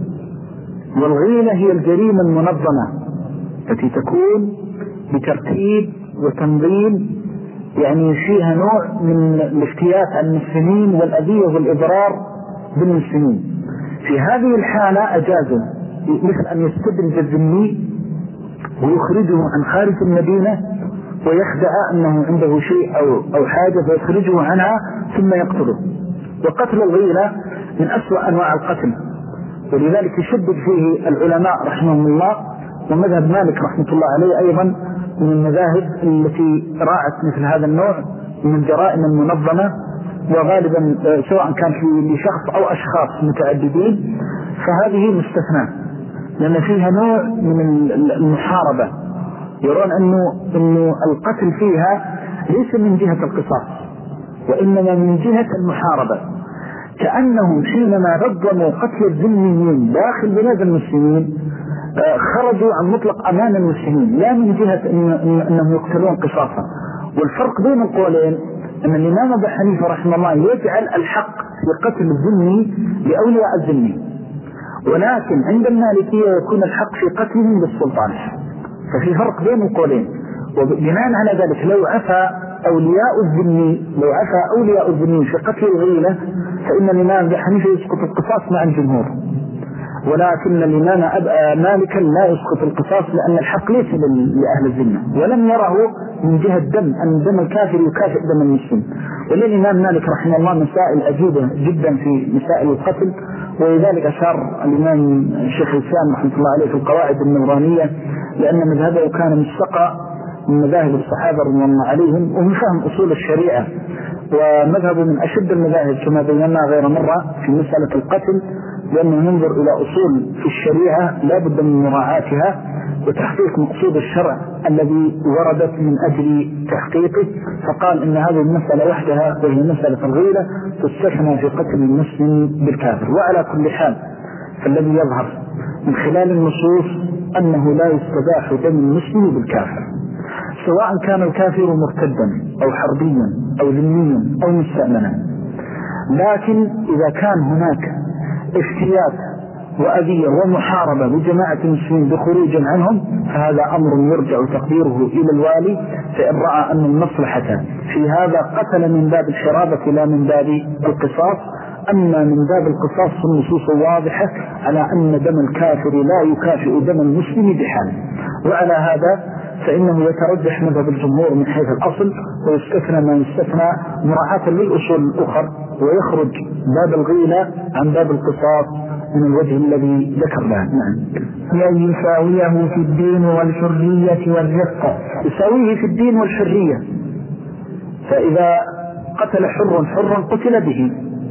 والغيلة هي الجريمة المنظمة التي تكون بترتيب وتنظيم، يعني فيها نوع من الافتيات عن المسلمين والأذية والإضرار بالمسلمين. في هذه الحالة أجازوا مثل أن يستدرج الذمي ويخرجه عن خارج المدينة ويخدع أنه عنده شيء أو, أو حاجة فيخرجه عنها ثم يقتله. وقتل الغيلة من أسوأ أنواع القتل، ولذلك يشدد فيه العلماء رحمهم الله، ومذهب مالك رحمة الله عليه أيضا من المذاهب التي راعت مثل هذا النوع من الجرائم المنظمة، وغالبا سواء كان في شخص أو أشخاص متعددين، فهذه مستثناء لأن فيها نوع من المحاربة. يرون أنه, أنه القتل فيها ليس من جهة القصاص وإنما من جهة المحاربة، كأنهم حينما رضموا قتل الذميين داخل بلاد المسلمين خرجوا عن مطلق أمان المسلمين، لا من جهة أنهم يقتلون قصاصا. والفرق بين القولين أن الإمام أبو حنيفة رحمه الله يجعل الحق في قتل الذمي لأولياء الذمي، ولكن عند المالكية يكون الحق في قتلهم بالسلطان. ففي فرق بين القولين، وبناء على ذلك لو عفى أولياء الذمي لو عفى أولياء الذمي في قتل الغيلة فإن الإمام أبو حنيفة يسقط القصاص مع الجمهور، ولكن الإمام مالكا لا يسقط القصاص لأن الحق ليس لأهل الذمة، ولم يره من جهة دم أن دم الكافر يكافئ دم المسلم. وللإمام مالك رحمه الله مسائل عجيبة جدا في مسائل القتل، ولذلك أشار الإمام الشيخ الإسلام رحمه الله عليه في القواعد النورانية لأن مذهبه كان مستقى من مذاهب الصحابة رضي الله عليهم ومن فهم أصول الشريعة، ومذهبه من أشد المذاهب كما بينا غير مرة في مسألة القتل، لأنه ينظر إلى أصول في الشريعة لا بد من مراعاتها وتحقيق مقصود الشرع الذي وردت من أجل تحقيقه، فقال إن هذه المسألة وحدها وهي مسألة الغيلة تستثنى في قتل المسلم بالكافر. وعلى كل حال فالذي يظهر من خلال النصوص أنه لا يستباح دم المسلم بالكافر، سواء كان الكافر مرتدا أو حربيا أو ذميا أو مستأمنا. لكن إذا كان هناك افتيات وأذية ومحاربة بجماعة المسلمين بخروج عنهم فهذا أمر يرجع تقديره إلى الوالي، فإن رأى أن المصلحة في هذا قتل من باب الحرابة لا من باب القصاص. أما من باب القصاص فالنصوص واضحة على أن دم الكافر لا يكافئ دم المسلم بحال، وعلى هذا فإنه يترجح مذهب الجمهور من حيث الأصل ويستثنى ما يستثنى مراعاة للأصول الأخرى، ويخرج باب الغيلة عن باب القصاص من الوجه الذي ذكرناه. نعم. يعني يساويه في الدين والحرية والرفق، يساويه في الدين والحرية، فإذا قتل حر حرا قتل به،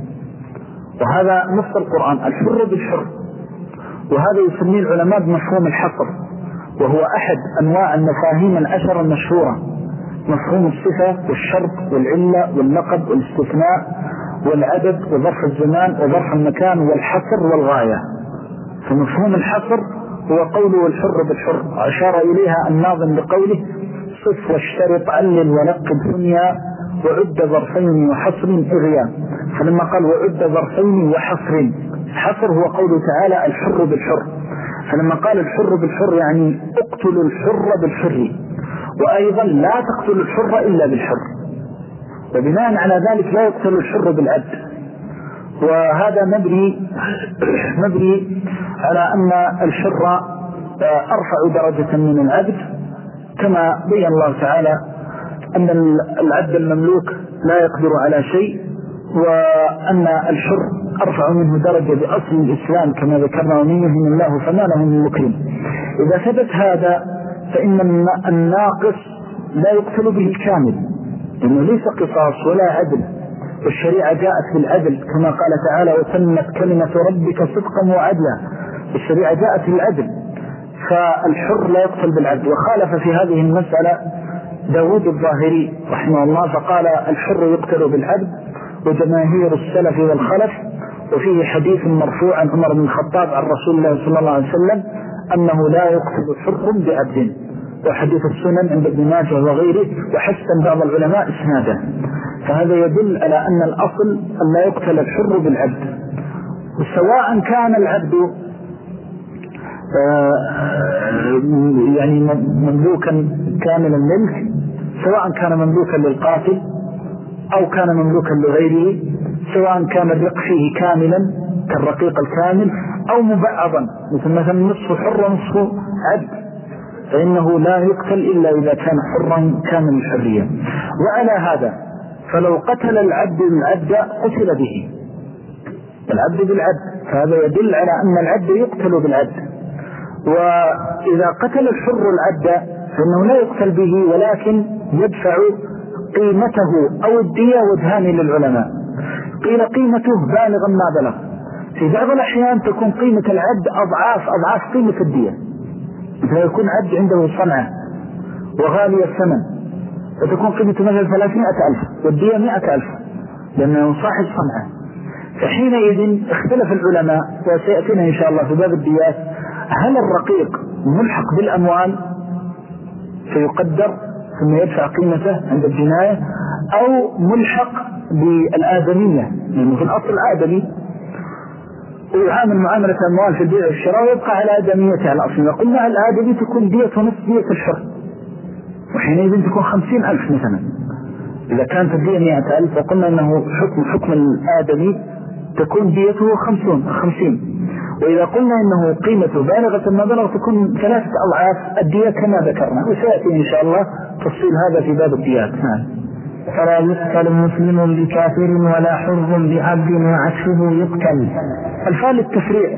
وهذا نص القرآن الحر بالحر، وهذا يسميه العلماء بمفهوم الحصر، وهو أحد أنواع المفاهيم العشر المشهورة، مفهوم الصفة والشرط والعلة واللقب والاستثناء والعدد وظرف الزمان وظرف المكان والحصر والغاية. فمفهوم الحصر هو قوله الحر بالحر، أشار إليها الناظم بقوله صف واشترط علل ولقب ثنيا وعد ظرفين وحصر إغيا. فلما قال وعد ظرفين وحصر، حصر هو قوله تعالى الحر بالحر، فلما قال الحر بالحر يعني اقتل الحر بالحر، وأيضا لا تقتل الحر إلا بالحر، وبناء على ذلك لا يقتل الحر بالعبد. وهذا مبني مبني على أن الحر أرفع درجة من العبد، كما بين الله تعالى أن العبد المملوك لا يقدر على شيء، وأن الحر أرفع منه درجة بأصل الإسلام كما ذكرنا ومن يهن الله فما له من مكرم. إذا ثبت هذا فإن الناقص لا يقتل به الكامل، لأنه ليس قصاص ولا عدل، والشريعة جاءت بالعدل كما قال تعالى وتمت كلمة ربك صدقا وعدلا، الشريعة جاءت بالعدل، فالحر لا يقتل بالعدل. وخالف في هذه المسألة داود الظاهري رحمه الله فقال الحر يقتل بالعدل، وجماهير السلف والخلف. وفيه حديث مرفوع عن عمر بن الخطاب عن رسول الله صلى الله عليه وسلم أنه لا يقتل حر بعبد، وحديث السنن عند ابن ماجه وغيره، وحسن بعض العلماء إسناده. فهذا يدل على أن الأصل أن لا يقتل الحر بالعبد، وسواء كان العبد يعني مملوكا كامل الملك، سواء كان مملوكا للقاتل أو كان مملوكا لغيره، سواء كان الرق فيه كاملا كالرقيق الكامل أو مبعضا مثل مثلا نصف حر ونصف عبد، فإنه لا يقتل إلا إذا كان حرا كامل الحرية. وعلى هذا فلو قتل العبد العبد قتل به، العبد بالعبد، فهذا يدل على أن العبد يقتل بالعبد. وإذا قتل الحر العبد فإنه لا يقتل به، ولكن يدفع قيمته أو الدية وجهان للعلماء. قيل قيمته بالغا ما بلغ، في بعض الأحيان تكون قيمة العبد أضعاف أضعاف قيمة الدية، إذا يكون عبد عنده صنعة وغالي الثمن فتكون قيمته مثلا ثلاثمائة ألف والدية مائة ألف لأنه صاحب صنعة. فحينئذ اختلف العلماء، وسيأتينا إن شاء الله في باب الديات، هل الرقيق ملحق بالأموال فيقدر ثم يدفع قيمته عند الجناية، أو ملحق بالآدمية لأنه في الأصل آدمي ويعامل معاملة أموال في البيع والشراء ويبقى على آدميته على أصل. قلنا الآدمي تكون دية ونصف دية الحر، وحينئذ تكون خمسين ألف مثلا إذا كانت الدية مئة ألف، وقلنا أنه حكم حكم الآدمي تكون ديته خمسون خمسين، وإذا قلنا أنه قيمته بالغة المبلغ تكون ثلاثة أضعاف الدية كما ذكرنا، وسيأتي إن شاء الله تفصيل هذا في باب الديات. فلا يقتل مسلم بكافر ولا حر بعبد وعكسه يقتل. الفعل التفريع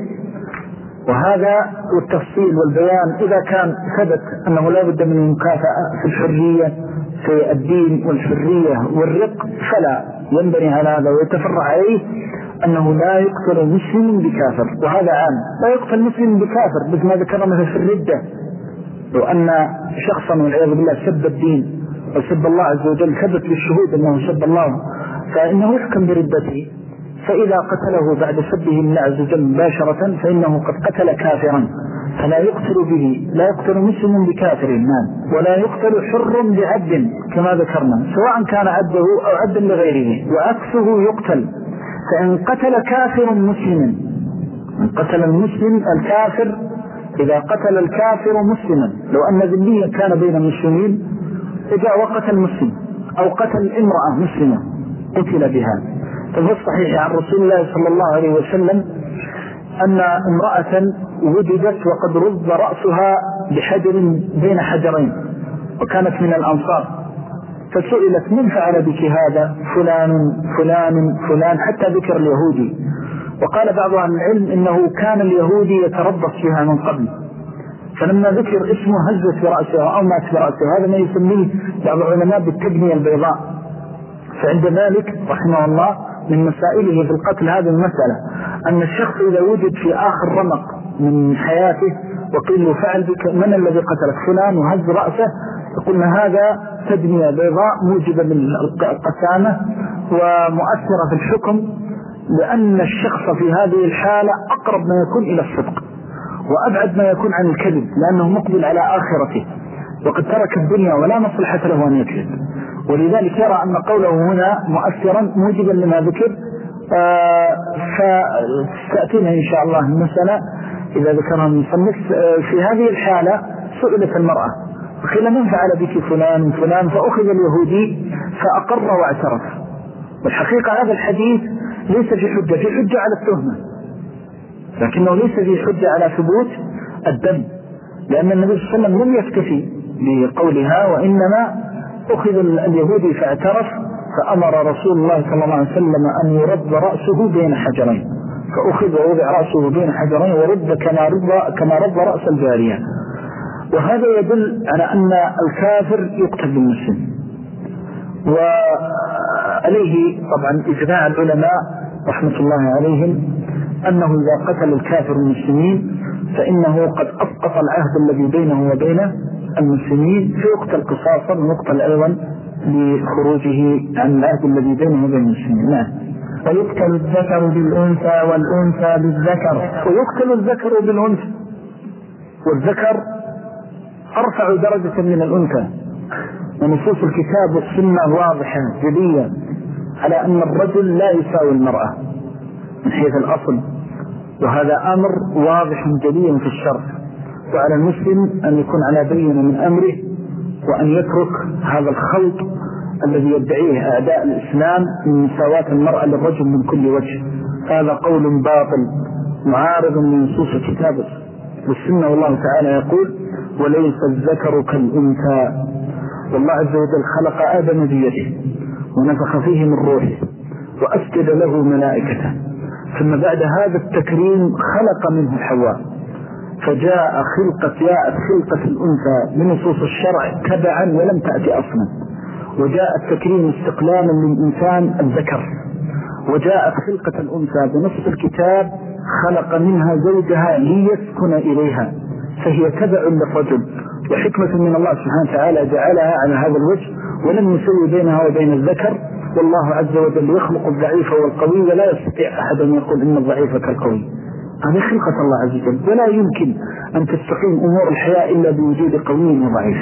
وهذا والتفصيل والبيان، إذا كان ثبت أنه لا بد من المكافأة في الحرية في الدين والحرية والرق فلا ينبني على هذا ويتفرع عليه أنه لا يقتل مسلم بكافر، وهذا عام. لا يقتل مسلم بكافر مثل ما ذكرنا مثل في الردة، لو أن شخصا والعياذ بالله سب الدين وسب الله عز وجل ثبت للشهود أنه سب الله فإنه يحكم بردته، فإذا قتله بعد سبه الله عز وجل مباشرة فإنه قد قتل كافرا، فلا يقتل به، لا يقتل مسلم بكافر نعم، ولا يقتل حر بعبد كما ذكرنا سواء كان عبده أو عبدا لغيره، وعكسه يقتل. فإن قتل كافر مسلما، إن قتل المسلم الكافر، إذا قتل الكافر مسلما، لو أن ذنبيا كان بين المسلمين إذا وقتل المسلم أو قتل امرأة مسلمة قتل بها. ففي الصحيح عن رسول الله صلى الله عليه وسلم أن امرأة وجدت وقد رض رأسها بحجر بين حجرين وكانت من الأنصار، فسئلت من فعل بك هذا؟ فلان فلان فلان، حتى ذكر اليهودي، وقال بعض أهل العلم إنه كان اليهودي يتربص بها من قبل، فلما ذكر اسمه هزت برأسها أو مات برأسها. هذا ما يسميه بعض العلماء بالتبنية البيضاء. فعند ذلك رحمه الله من مسائله في القتل هذه المسألة أن الشخص إذا وجد في آخر رمق من حياته وقيل له فعل بك من الذي قتلك؟ فلان، وهز رأسه، يقولنا هذا تبنية بيضاء موجبة للقسامة ومؤثرة في الحكم، لأن الشخص في هذه الحالة أقرب ما يكون إلى الصدق وأبعد ما يكون عن الكذب، لأنه مقبل على آخرته وقد ترك الدنيا ولا مصلحة له أن يكذب، ولذلك يرى أن قوله هنا مؤثرا موجبا لما ذكر. آه فتأتينا إن شاء الله المسألة إذا ذكرها المصنف. آه في هذه الحالة سئلت المرأة وقيل من فعل بك فلان فلان، فأخذ اليهودي فأقر واعترف. والحقيقة هذا الحديث ليس في حجة، في حجة على التهمة، لكنه ليس في حجة على ثبوت الدم، لأن النبي صلى الله عليه وسلم لم يكتفي بقولها، وإنما أخذ اليهودي فاعترف، فأمر رسول الله صلى الله عليه وسلم أن يرد رأسه بين حجرين، فأخذ ووضع رأسه بين حجرين ورد كما رد, كما رد رأس الجارية. وهذا يدل على أن الكافر يقتل بالمسلم. وعليه طبعا إجماع العلماء رحمة الله عليهم أنه إذا قتل الكافر المسلمين فإنه قد أسقط العهد الذي بينه وبين المسلمين، فيقتل قصاصا ويقتل أيضا لخروجه عن العهد الذي بينه وبين المسلمين. نعم. ويقتل الذكر بالأنثى والأنثى بالذكر. ويقتل الذكر بالأنثى، والذكر أرفع درجة من الأنثى، ونصوص الكتاب والسنة واضحة جلية على أن الرجل لا يساوي المرأة من حيث الأصل، وهذا أمر واضح جلي في الشرع. وعلى المسلم أن يكون على بينة من أمره، وأن يترك هذا الخلط الذي يدعيه أعداء الإسلام من مساواة المرأة للرجل من كل وجه. هذا قول باطل معارض من نصوص الكتاب والسنة، والله تعالى يقول وليس الذكر كالأنثى. والله عز وجل خلق آدم بيده ونفخ فيه من روحه وأسجد له ملائكته، ثم بعد هذا التكريم خلق منه حواء، فجاء خلقة جاءت خلقة الأنثى بنصوص الشرع تبعا ولم تأتي أصلا، وجاء التكريم استقلالا للإنسان الذكر، وجاءت خلقة الأنثى بنص الكتاب خلق منها زوجها ليسكن إليها، فهي تبع للرجل، وحكمة من الله سبحانه وتعالى جعلها على هذا الوجه ولم يسوي بينها وبين الذكر. والله عز وجل يخلق الضعيف والقوي، ولا يستطيع أحد أن يقول إن الضعيف كالقوي. هذه خلقة الله عز وجل، ولا يمكن أن تستقيم أمور الحياة إلا بوجود قوي وضعيف،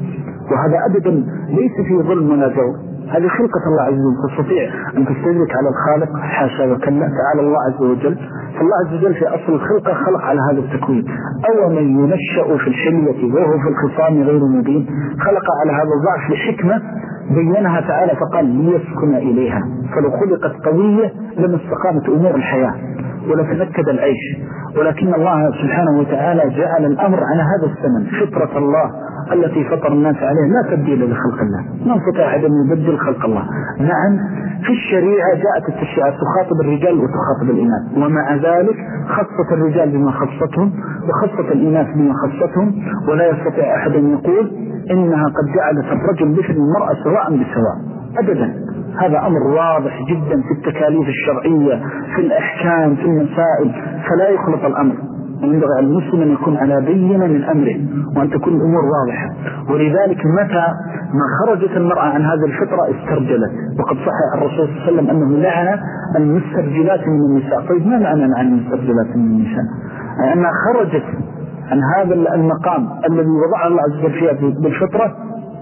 وهذا أبدا ليس في ظلم ولا جور، هذه خلقة الله عز وجل. تستطيع أن تستدرك على الخالق؟ حاشا وكلا، تعالى الله عز وجل. فالله عز وجل في أصل الخلقة خلق على هذا التكوين. أو من ينشأ في الحلية وهو في الخصام غير مبين، خلق على هذا الضعف لحكمة بينها تعالى فقال ليسكن إليها. فلو خلقت قوية لما استقامت أمور الحياة ولا تنكد العيش، ولكن الله سبحانه وتعالى جعل الأمر على هذا الثمن. فطرة الله التي فطر الناس عليه لا تبديل لخلق الله، ما استطاع أحد أن يبدل خلق الله. نعم في الشريعة جاءت التشريعات تخاطب الرجال وتخاطب الإناث، ومع ذلك خصت الرجال بما خصتهم وخصت الإناث بما خصتهم، ولا يستطيع أحد أن يقول إنها قد جعلت الرجل مثل المرأة سواء بسواء أبدا. هذا أمر واضح جدا في التكاليف الشرعية، في الأحكام، في المسائل، فلا يخلط الأمر. وينبغي على المسلم أن يكون على بينة من أمره، وأن تكون الأمور واضحة. ولذلك متى ما خرجت المرأة عن هذه الفطرة استرجلت، وقد صح الرسول صلى الله عليه وسلم أنه لعن المسترجلات من النساء. طيب ما معنى عن المسترجلات من النساء؟ أنها خرجت عن هذا المقام الذي وضع الله عز وجل فيها بالفطرة،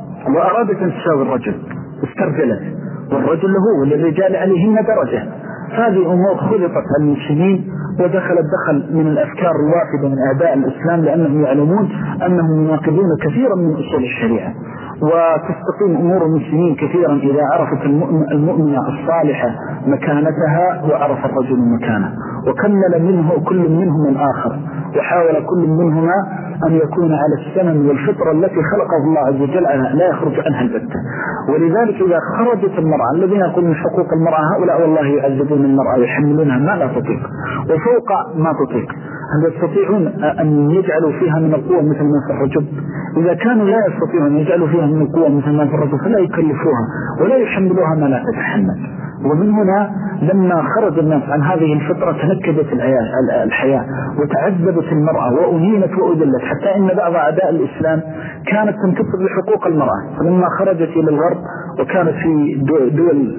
وأرادت أن تساوي الرجل، استرجلت، والرجل هو والرجال عليهن درجة. هذه أمور خلطت المسلمين، ودخل الدخل من الأفكار الوافدة من أعداء الإسلام، لأنهم يعلمون أنهم يناقضون كثيرا من أصول الشريعة. وتستقيم أمور المسلمين كثيرا إذا عرفت المؤمنة الصالحة مكانتها وعرف الرجل مكانه، وكمل منه كل منهم الآخر، وحاول كل منهما أن يكون على السنن والفطرة التي خلقه الله عز وجل لا يخرج عنها البتة. ولذلك إذا خرجت المرأة، الذين يقولون حقوق المرأة هؤلاء والله يعذبون المرأة ويحملونها ما لا تطيق وفوق ما تطيق. هل يستطيعون أن يجعلوا فيها من القوة مثل ما في الرجل؟ إذا كانوا لا يستطيعون أن يجعلوا فيها من القوة مثل ما في الرجل فلا يكلفوها ولا يحملوها ما لا تتحمل. ومن هنا لما خرج الناس عن هذه الفطرة تنكدت الحياة وتعذبت المرأة وأهينت وأذلت، حتى إن بعض أعداء الإسلام كانت تنتصر لحقوق المرأة. فلما خرجت إلى الغرب وكانت في دول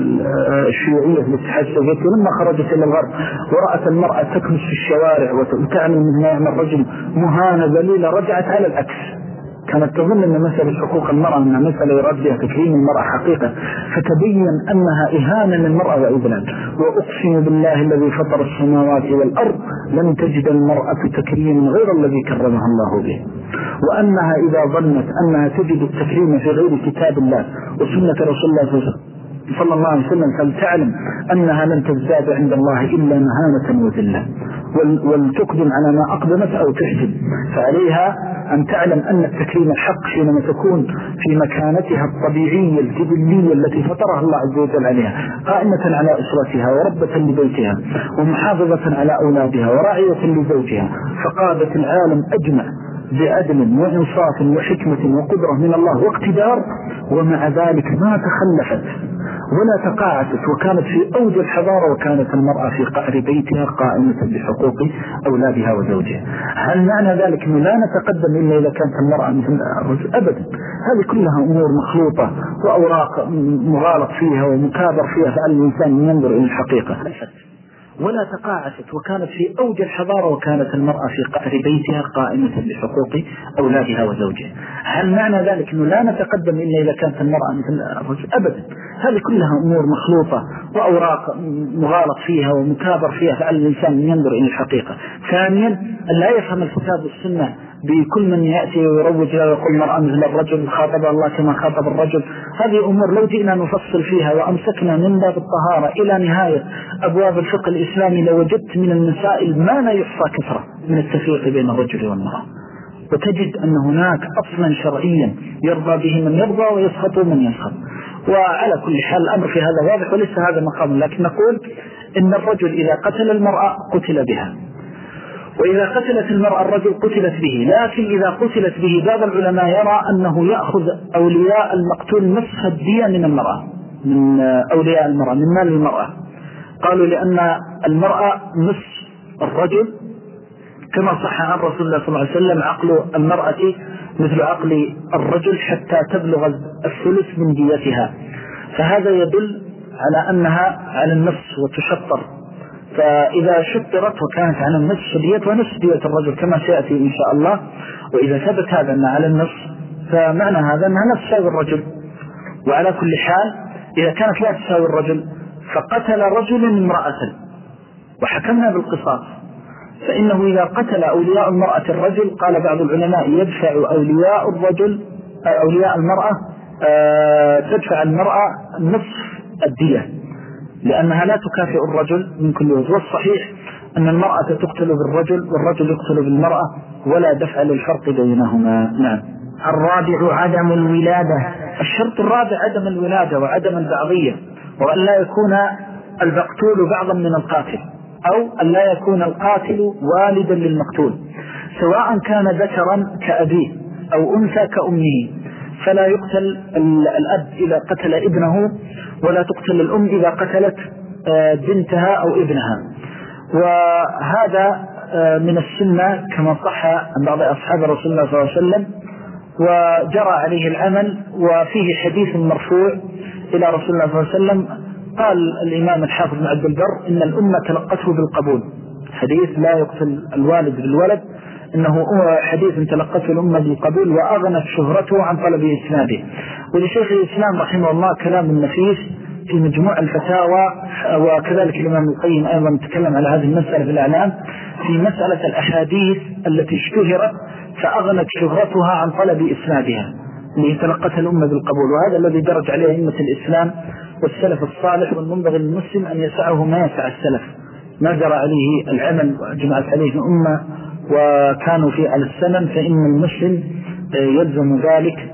الشيوعية في الاتحاد السوفيتي، لما خرجت إلى الغرب ورأت المرأة تكنس في الشوارع وتعمل مثل ما يعمل الرجل مهانة ذليلة، رجعت على العكس. كانت تظن أن مسألة حقوق المرأة أنها مسألة يراد بها تكريم المرأة حقيقة، فتبين أنها إهانة للمرأة وإذلال. وأقسم بالله الذي فطر السماوات والأرض لن تجد المرأة تكريم غير الذي كرمها الله به، وأنها إذا ظنت أنها تجد التكريم في غير كتاب الله وسنة رسول الله صلى الله عليه وسلم فلتعلم أنها لن تزداد عند الله إلا مهانة وذلة، ولتقدم على ما أقدمت أو تحجب. فعليها أن تعلم أن التكريم الحق حينما تكون في مكانتها الطبيعية الجبلية التي فطرها الله عز وجل عليها، قائمة على أسرتها وربة لبيتها ومحافظة على أولادها وراعية لزوجها، فقادت العالم أجمع بعدل وإنصاف وحكمة وقدرة من الله واقتدار، ومع ذلك ما تخلفت ولا تقاعست، وكانت في أوج الحضارة، وكانت المرأة في قعر بيتها قائمة بحقوق أولادها وزوجها. هل معنى ذلك أنه لا نتقدم إلا إذا كانت المرأة مثل الرجل؟ أبدا، هذه كلها أمور مخلوطة وأوراق مغالط فيها ومكابر فيها، فعلى الإنسان ينظر إلى الحقيقة. ولا تقاعست، وكانت في أوج الحضارة، وكانت المرأة في قعر بيتها قائمة بحقوق أولادها وزوجها. هل معنى ذلك أنه لا نتقدم إلا إذا كانت المرأة مثل الرجل؟ أبدا، هذه كلها أمور مخلوطة وأوراق مغالط فيها ومكابر فيها، فعلى الإنسان أن ينظر إلى الحقيقة. ثانيا، أن لا يفهم الكتاب والسنة بكل من يأتي ويروج له ويقول المرأة مثل الرجل، خاطب الله كما خاطب الرجل. هذه أمور لو جئنا نفصل فيها وأمسكنا من باب الطهارة إلى نهاية أبواب الفقه الإسلامي لوجدت من المسائل ما لا يحصى كثرة من التفريق بين الرجل والمرأة، وتجد أن هناك أصلا شرعيا يرضى به من يرضى ويسخط من يسخط. وعلى كل حال الأمر في هذا واضح وليس هذا مقام، لكن نقول إن الرجل إذا قتل المرأة قتل بها، وإذا قتلت المرأة الرجل قتلت به. لكن إذا قتلت به بعض العلماء يرى أنه يأخذ أولياء المقتول نصف الدية من المرأة، من أولياء المرأة، من مال المرأة. قالوا لأن المرأة نصف الرجل، كما صح عن رسول الله صلى الله عليه وسلم: عقل المرأة مثل عقل الرجل حتى تبلغ الثلث من ديتها. فهذا يدل على أنها على النصف وتشطر، فإذا شطرت وكانت على النصف دية ونصف دية الرجل كما سيأتي إن شاء الله. وإذا ثبت هذا أنها على النصف فمعنى هذا أنها نفس تساوي الرجل. وعلى كل حال إذا كانت لا تساوي الرجل فقتل رجل امرأة وحكمنا بالقصاص، فإنه إذا قتل أولياء المرأة الرجل، قال بعض العلماء يدفع أولياء الرجل أولياء المرأة تدفع المرأة نصف الدية، لأنها لا تكافئ الرجل من كل وجه. والصحيح أن المرأة تقتل بالرجل والرجل يقتل بالمرأة، ولا دفع للفرق بينهما. نعم. الرابع عدم الولادة. الشرط الرابع عدم الولادة وعدم البعضية، وأن لا يكون المقتول بعضا من القاتل، أو أن لا يكون القاتل والدا للمقتول، سواء كان ذكرا كأبيه أو أنثى كأمه. فلا يقتل الأب إذا قتل ابنه، ولا تقتل الأم إذا قتلت بنتها أو ابنها. وهذا من السنة كما صح عن بعض أصحاب رسول الله صلى الله عليه وسلم، وجرى عليه العمل. وفيه حديث مرفوع إلى رسول الله صلى الله عليه وسلم، قال الإمام الحافظ بن عبد البر إن الأمة تلقته بالقبول. حديث لا يقتل الوالد بالولد، إنه حديث تلقته الأمة بالقبول وأغنت شهرته عن طلب إسناده. ولشيخ الإسلام رحمه الله كلام نفيس في مجموع الفتاوى، وكذلك الإمام القيم أيضا تكلم على هذه المسألة في الإعلام في مسألة الأحاديث التي اشتهرت فأغنت شهرتها عن طلب إسنادها، اللي تلقتها الأمة بالقبول. وهذا الذي درج عليه أئمة الإسلام والسلف الصالح، والمنبغي للمسلم أن يسعه ما يسع السلف، ما جرى عليه العمل وجمعت عليه الأمة وكانوا في على السنن، فإن المسلم يلزم ذلك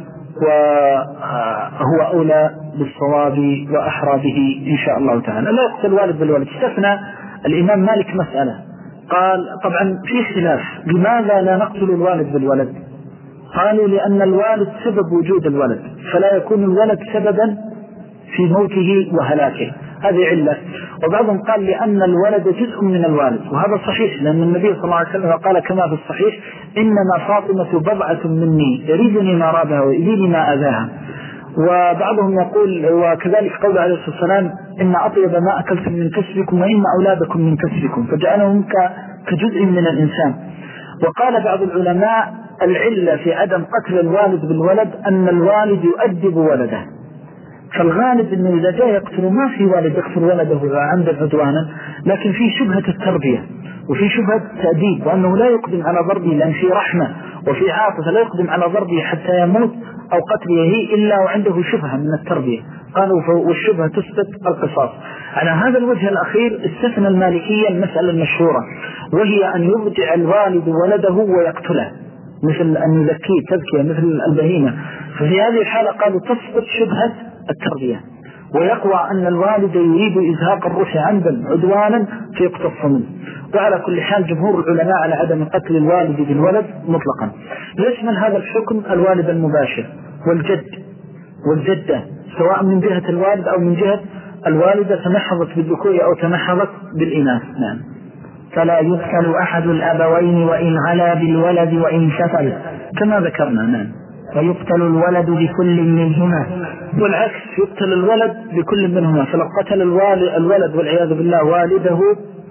وهو أولى بالصواب وأحرى به إن شاء الله تعالى. لا يقتل الوالد بالولد. استثنى الإمام مالك مسألة، قال طبعا في خلاف لماذا لا نقتل الوالد بالولد. قالوا لأن الوالد سبب وجود الولد، فلا يكون الولد سببا في موته وهلاكه، هذه علة. وبعضهم قال لأن الولد جزء من الوالد، وهذا صحيح، لأن النبي صلى الله عليه وسلم قال كما في الصحيح: إنما فاطمة بضعة مني يريدني ما رابها ويريدني ما أذاها. وبعضهم يقول، وكذلك قول عليه الصلاة والسلام: إن أطيب ما أكلتم من كسبكم وإن أولادكم من كسبكم، فجعلهم كجزء من الإنسان. وقال بعض العلماء: العلة في عدم قتل الوالد بالولد أن الوالد يؤدب ولده، فالغالب أنه إذا جاء يقتل ما في والد يقتل ولده عمدا عدوانا، لكن في شبهة التربية وفي شبهة التأديب، وأنه لا يقدم على ضربه لأن في رحمة وفي عاطفة، لا يقدم على ضربه حتى يموت أو قتله إلا وعنده شبهة من التربية. قالوا والشبهة تثبت القصاص. على هذا الوجه الأخير استثنى المالكية المسألة المشهورة، وهي أن يرجع الوالد ولده ويقتله، مثل أن يذكيه تذكية مثل البهيمة. ففي هذه الحالة قالوا تثبت شبهة التربية، ويقوى أن الوالد يريد إزهاق الروح عمدا عدوانا فيقتص منه. وعلى كل حال جمهور العلماء على عدم قتل الوالد بالولد مطلقا. يشمل هذا الحكم الوالد المباشر والجد والجدة، سواء من جهة الوالد أو من جهة الوالدة تمحضت بالذكور أو تمحضت بالإناث. نعم. فلا يقتل أحد الأبوين وإن علا بالولد وإن شفل، كما ذكرنا. نعم. ويقتل الولد بكل منهما، والعكس يقتل الولد بكل منهما. فلو قتل الولد والعياذ بالله والده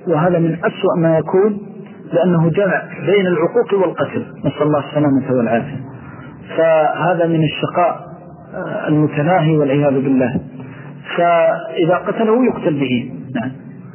وهذا من أسوأ ما يكون، لأنه جمع بين العقوق والقتل، نسأل الله السلامة والعافية. فهذا من الشقاء المتناهي والعياذ بالله. فإذا قتله يقتل به. نعم.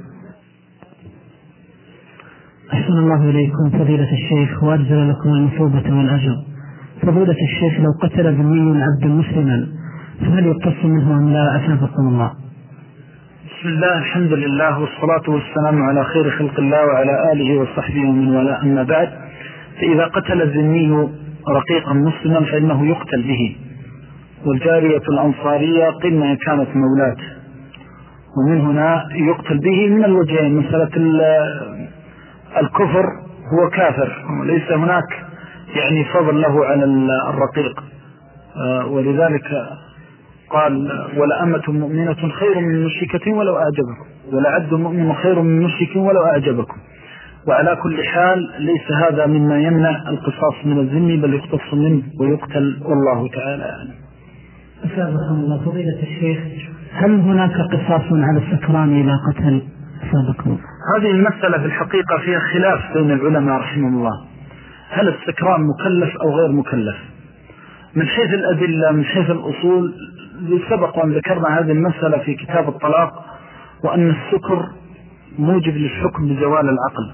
أحسن الله إليكم فضيلة الشيخ وأجزل لكم المثوبة والأجر. فضيلة الشيخ لو قتل ذمي عبد مسلما فهل يقتص منه أم لا؟ أثابكم الله. بسم الله، الحمد لله، والصلاة والسلام على خير خلق الله وعلى آله وصحبه ومن والاه، أما بعد. فإذا قتل الذمي رقيقا مسلما فإنه يقتل به، والجارية الأنصارية قلنا كانت مولاة، ومن هنا يقتل به من الوجهين. مسألة الكفر هو كافر، وليس هناك يعني فضل له على الرقيق، ولذلك قال ولأمة مؤمنة خير من مشركة ولو أعجبكم، ولعبد مؤمن خير من مشرك ولو أعجبكم. وعلى كل حال ليس هذا مما يمنع القصاص من الذمي، بل يقتص منه ويقتل، والله تعالى أعلم. أسابقكم الله فضيلة الشيخ، هل هناك قصاص على السكران إلى قتل؟ أسابقكم. هذه المسألة في الحقيقة فيها خلاف بين العلماء رحمه الله، هل السكران مكلف أو غير مكلف؟ من حيث الأدلة، من حيث الأصول، سبق وأن ذكرنا هذه المسألة في كتاب الطلاق، وأن السكر موجب للحكم بزوال العقل.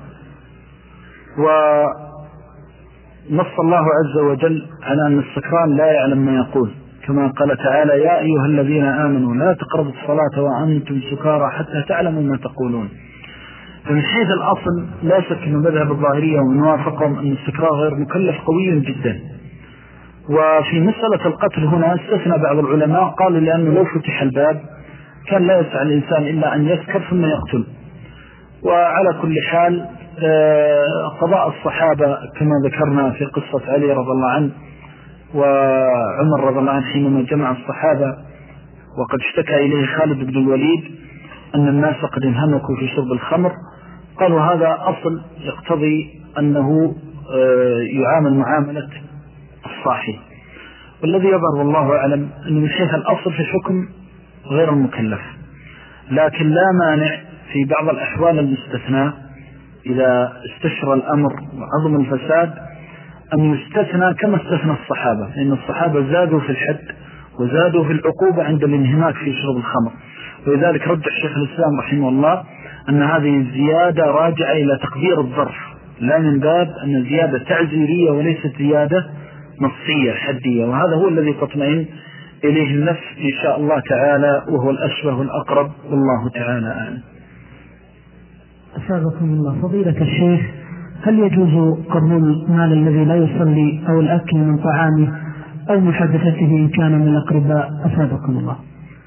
ونص الله عز وجل على أن السكران لا يعلم ما يقول، كما قال تعالى يا أيها الذين آمنوا لا تقربوا الصلاة وأنتم سكارى حتى تعلموا ما تقولون. فمن حيث الأصل لا شك أن مذهب الظاهرية ومن وافقهم أن السكران غير مكلف قوي جدا. وفي مسألة القتل هنا استثنى بعض العلماء، قالوا لأنه لو فتح الباب كان لا يسعى الإنسان إلا أن يسكر ثم يقتل. وعلى كل حال قضاء الصحابة كما ذكرنا في قصة علي رضي الله عنه وعمر رضي الله عنه حينما جمع الصحابة وقد اشتكى إليه خالد بن الوليد أن الناس قد انهمكوا في شرب الخمر، قالوا هذا أصل يقتضي أنه يعامل معاملة الصاحي. والذي يظهر والله أعلم أن من حيث الأصل في الحكم غير المكلف، لكن لا مانع في بعض الأحوال المستثنى إذا استشرى الأمر وعظم الفساد أن يستثنى كما استثنى الصحابة، لأن الصحابة زادوا في الحد وزادوا في العقوبة عند الانهماك في شرب الخمر. ولذلك رجح الشيخ الإسلام رحمه الله أن هذه الزيادة راجعة إلى تقدير الظرف، لا من باب أن الزيادة تعزيرية وليست زيادة نصية حدية، وهذا هو الذي تطمئن إليه النفس إن شاء الله تعالى، وهو الأشبه والأقرب، والله تعالى أعلم. أسابقكم الله فضيلة الشيخ، هل يجوز قبول المال الذي لا يصلي أو الأكل من طعامه أو محدثته إن كان من الأقرباء؟ أسابقكم الله.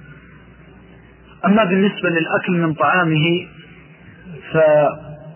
أما بالنسبة للأكل من طعامه فما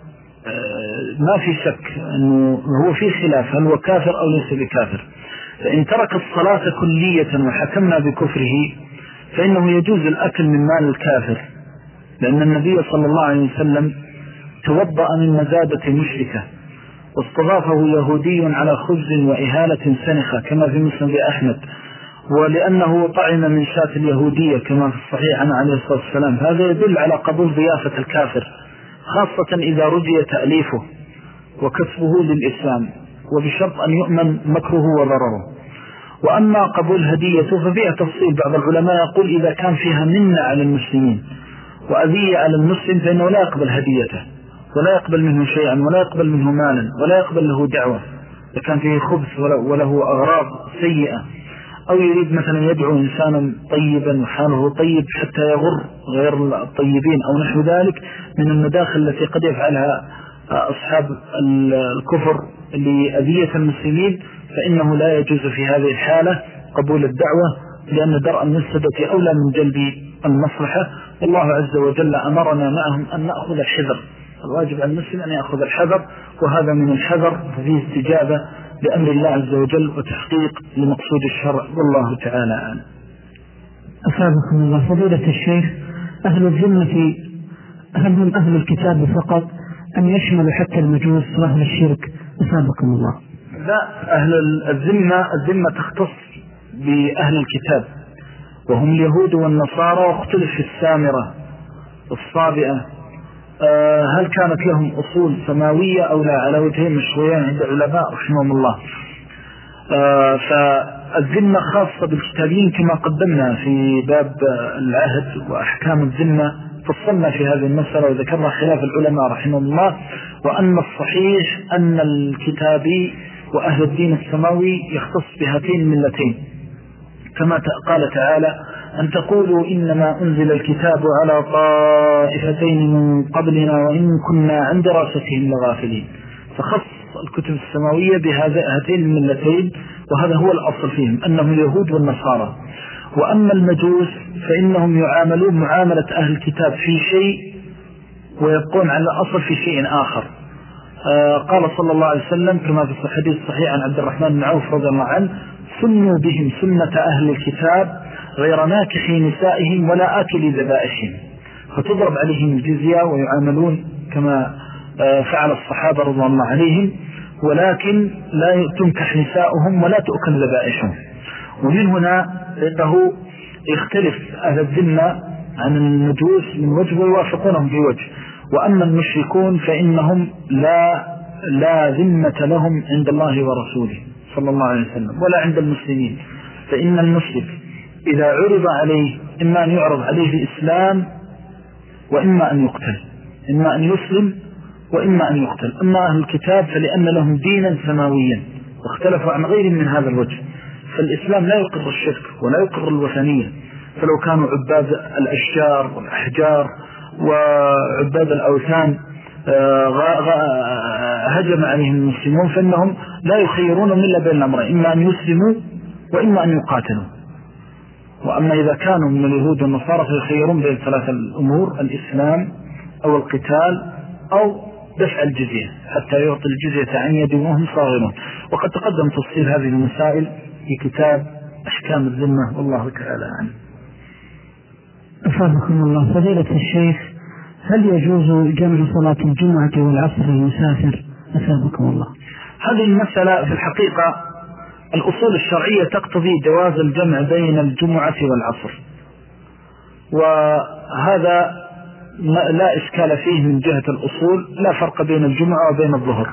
في شك أنه هو في خلاف هل هو كافر أو ليس بكافر. فإن ترك الصلاة كلية وحكمنا بكفره فإنه يجوز الأكل من مال الكافر، لأن النبي صلى الله عليه وسلم توضأ من مزادة مشركة واستضافه يهودي على خبز وإهالة سنخة كما في مسند أحمد، ولأنه طعم من شاة اليهودية كما في الصحيح عن عليه الصلاة والسلام. هذا يدل على قبول ضيافة الكافر، خاصة إذا رجي تأليفه وكسبه للإسلام، وبشرط أن يؤمن مكره وضرره. وأما قبول هديته ففيها تفصيل، بعض العلماء يقول إذا كان فيها منة على المسلمين وأذية على المسلم فإنه لا يقبل هديته ولا يقبل منه شيئا ولا يقبل منه مالا ولا يقبل له دعوة، إذا كان فيه خبث وله أغراض سيئة، أو يريد مثلا يدعو إنسانا طيبا وحاله طيب حتى يغر غير الطيبين أو نحو ذلك من المداخل التي قد يفعلها أصحاب الكفر لأذية المسلمين، فإنه لا يجوز في هذه الحالة قبول الدعوة، لأن درء المفسدة أولى من جلب المصلحة. والله عز وجل أمرنا معهم أن نأخذ الحذر، الواجب على المسلم أن يأخذ الحذر، وهذا من الحذر فيه استجابة لأمر الله عز وجل وتحقيق لمقصود الشرع، والله تعالى أعلم. أسابقكم الله فضيلة الشيخ، أهل الذمة هل هم أهل الكتاب فقط أم يشمل حتى المجوس وأهل الشرك؟ أسابقكم الله. لا، أهل الذمة الذمة تختص بأهل الكتاب وهم اليهود والنصارى، واختلف في السامرة الصابئة هل كانت لهم أصول سماوية أو لا، على وجهين مشروعين عند علماء رحمهم الله. فالذمة خاصة بالكتابين كما قدمنا في باب العهد وأحكام الذمة، فصلنا في هذه المسألة وذكرنا خلاف العلماء رحمهم الله، وأن الصحيح أن الكتابي وأهل الدين السماوي يختص بهاتين الملتين، كما قال تعالى أن تقولوا إنما أنزل الكتاب على طائفتين من قبلنا وإن كنا عن دراستهم لغافلين، فخص الكتب السماوية بهاتين الملتين، وهذا هو الأصل فيهم أنهم اليهود والنصارى. وأما المجوس فإنهم يعاملون معاملة أهل الكتاب في شيء ويبقون على الأصل في شيء آخر. آه قال صلى الله عليه وسلم كما في الحديث الصحيح عن عبد الرحمن بن عوف رضي الله عنه: سنوا بهم سنة أهل الكتاب غير ناكح نسائهم ولا آكل ذبائحهم، فتضرب عليهم الجزية ويعاملون كما آه فعل الصحابة رضي الله عليهم، ولكن لا تنكح نساؤهم ولا تؤكل ذبائحهم. ومن هنا إنه يختلف أهل الذمة عن المجوس من وجه ويوافقونهم في وجه. وأما المشركون فإنهم لا لا ذمة لهم عند الله ورسوله صلى الله عليه وسلم ولا عند المسلمين. فإن المشرك إذا عرض عليه إما أن يعرض عليه الإسلام وإما أن يقتل، إما أن يسلم وإما أن يقتل. أما أهل الكتاب فلأن لهم دينا سماويا واختلفوا عن غير من هذا الوجه، فالإسلام لا يقر الشرك ولا يقر الوثنية، فلو كانوا عباد الأشجار والأحجار وعباد الأوثان هجم عليهم المسلمون فإنهم لا يخيرونهم إلا بين الأمرين، إما أن يسلموا وإما أن يقاتلوا. وأما إذا كانوا من اليهود والنصارى فيخيرون بين ثلاثة الأمور: الإسلام أو القتال أو دفع الجزية حتى يعطي الجزية عن يد وهم صاغرون. وقد تقدم تفصيل هذه المسائل في كتاب أحكام الذمة، والله تعالى عنه. أفادكم الله. فضيلة الشيخ، هل يجوز جمع صلاة الجمعة والعصر للمسافر؟ أفادكم الله. هذه المسألة في الحقيقة الأصول الشرعية تقتضي جواز الجمع بين الجمعة والعصر، وهذا لا إشكال فيه من جهة الأصول، لا فرق بين الجمعة وبين الظهر.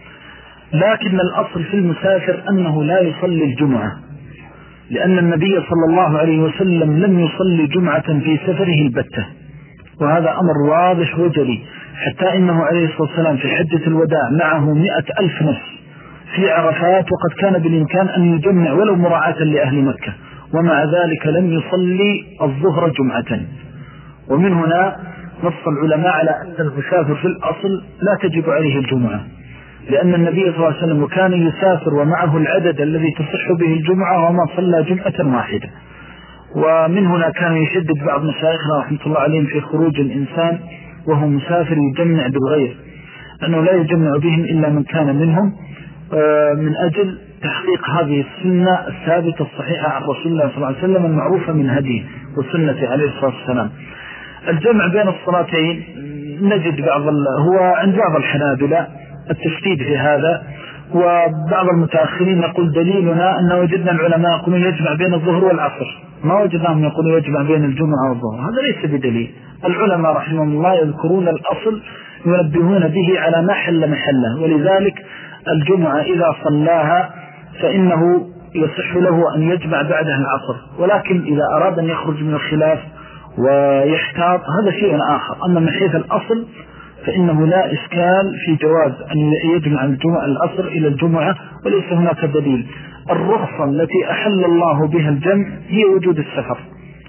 لكن الأصل في المسافر أنه لا يصلي الجمعة، لأن النبي صلى الله عليه وسلم لم يصلي جمعة في سفره البتة، وهذا أمر واضح وجلي، حتى إنه عليه الصلاة والسلام في حجة الوداع معه مئة ألف نفس في عرفات، وقد كان بالإمكان أن يجمع ولو مراعاة لأهل مكة، ومع ذلك لم يصلي الظهر جمعة. ومن هنا نص العلماء على أن المسافر في الأصل لا تجب عليه الجمعة، لأن النبي صلى الله عليه وسلم كان يسافر ومعه العدد الذي تصح به الجمعة وما صلى جمعة واحدة. ومن هنا كان يشدد بعض مشايخنا رحمة الله عليهم في خروج الإنسان وهو مسافر يجمع بالغير، أنه لا يجمع بهم إلا من كان منهم، من أجل تحقيق هذه السنة الثابتة الصحيحة عن رسول الله صلى الله عليه وسلم المعروفة من هديه وسنة عليه الصلاة والسلام. الجمع بين الصلاتين نجد بعض هو عند بعض الحنابلة التشديد في هذا، وبعض المتأخرين يقول دليلنا أن وجدنا العلماء يقولون يجمع بين الظهر والعصر، ما وجدناهم يقولون يجمع بين الجمعة والظهر. هذا ليس بدليل. العلماء رحمهم الله يذكرون الأصل ينبهون به على ما حل محله، ولذلك الجمعة إذا صلاها فإنه يصح له أن يجمع بعدها العصر، ولكن إذا أراد أن يخرج من الخلاف ويحتاط هذا شيء آخر. أما من حيث الأصل فإنه لا إشكال في جواز أن يجمع الجمعة العصر إلى الجمعة، وليس هناك دليل. الرخصة التي أحل الله بها الجمع هي وجود السفر،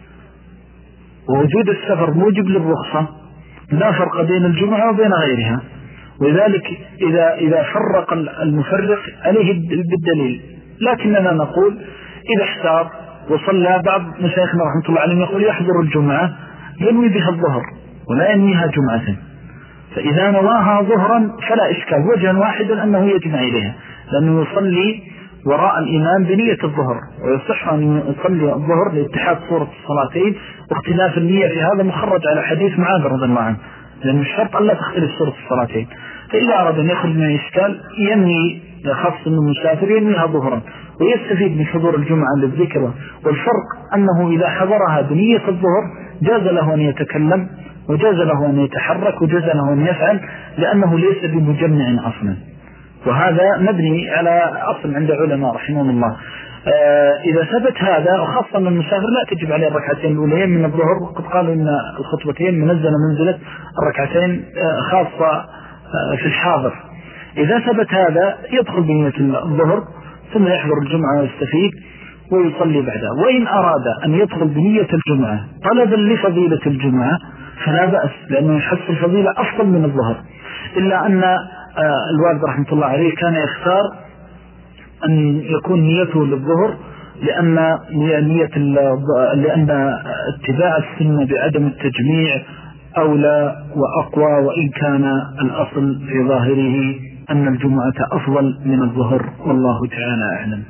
ووجود السفر موجب للرخصة، لا فرق بين الجمعة وبين غيرها. ولذلك إذا, إذا فرق المفرق عليه بالدليل. لكننا نقول إذا احتاط وصلى، بعض مشايخنا رحمة الله عليهم يقول يحضر الجمعة ينوي بها الظهر ولا ينويها جمعة، فإذا نواها ظهرا فلا إشكال، وجها واحدا أنه يجمع إليها، لأنه يصلي وراء الإمام بنية الظهر، ويصح أن يصلي الظهر لاتحاد صورة الصلاتين، واختلاف النية في هذا مخرج على حديث معاذ رضي الله عنه، لأن الشرط أن لا تختلف صورة الصلاتين. فإذا أراد أن يخرج من الإشكال ينوي خاصة أنه مسافر ينويها ظهرا ويستفيد من حضور الجمعة للذكر. والفرق أنه إذا حضرها بنية الظهر جاز له أن يتكلم وجاز له أن يتحرك وجاز له أن يفعل لأنه ليس بمجمع أصلا. وهذا مبني على أصل عند علماء رحمهم الله. آه إذا ثبت هذا وخاصة أن المسافر لا تجب عليه الركعتين الأوليين من الظهر، وقد قالوا أن الخطبتين منزلة منزلة الركعتين آه خاصة آه في الحاضر. إذا ثبت هذا يدخل بنية الظهر ثم يحضر الجمعة ويستفيد ويصلي بعدها. وإن أراد أن يدخل بنية الجمعة طلبا لفضيلة الجمعة فلا بأس، لأنه يحصل فضيلة أفضل من الظهر. إلا أن الوالد رحمة الله عليه كان يختار أن يكون نيته للظهر لأن نية لأن اتباع السنة بعدم التجميع أولى وأقوى، وإن كان الأصل في ظاهره أن الجمعة أفضل من الظهر، والله تعالى أعلم.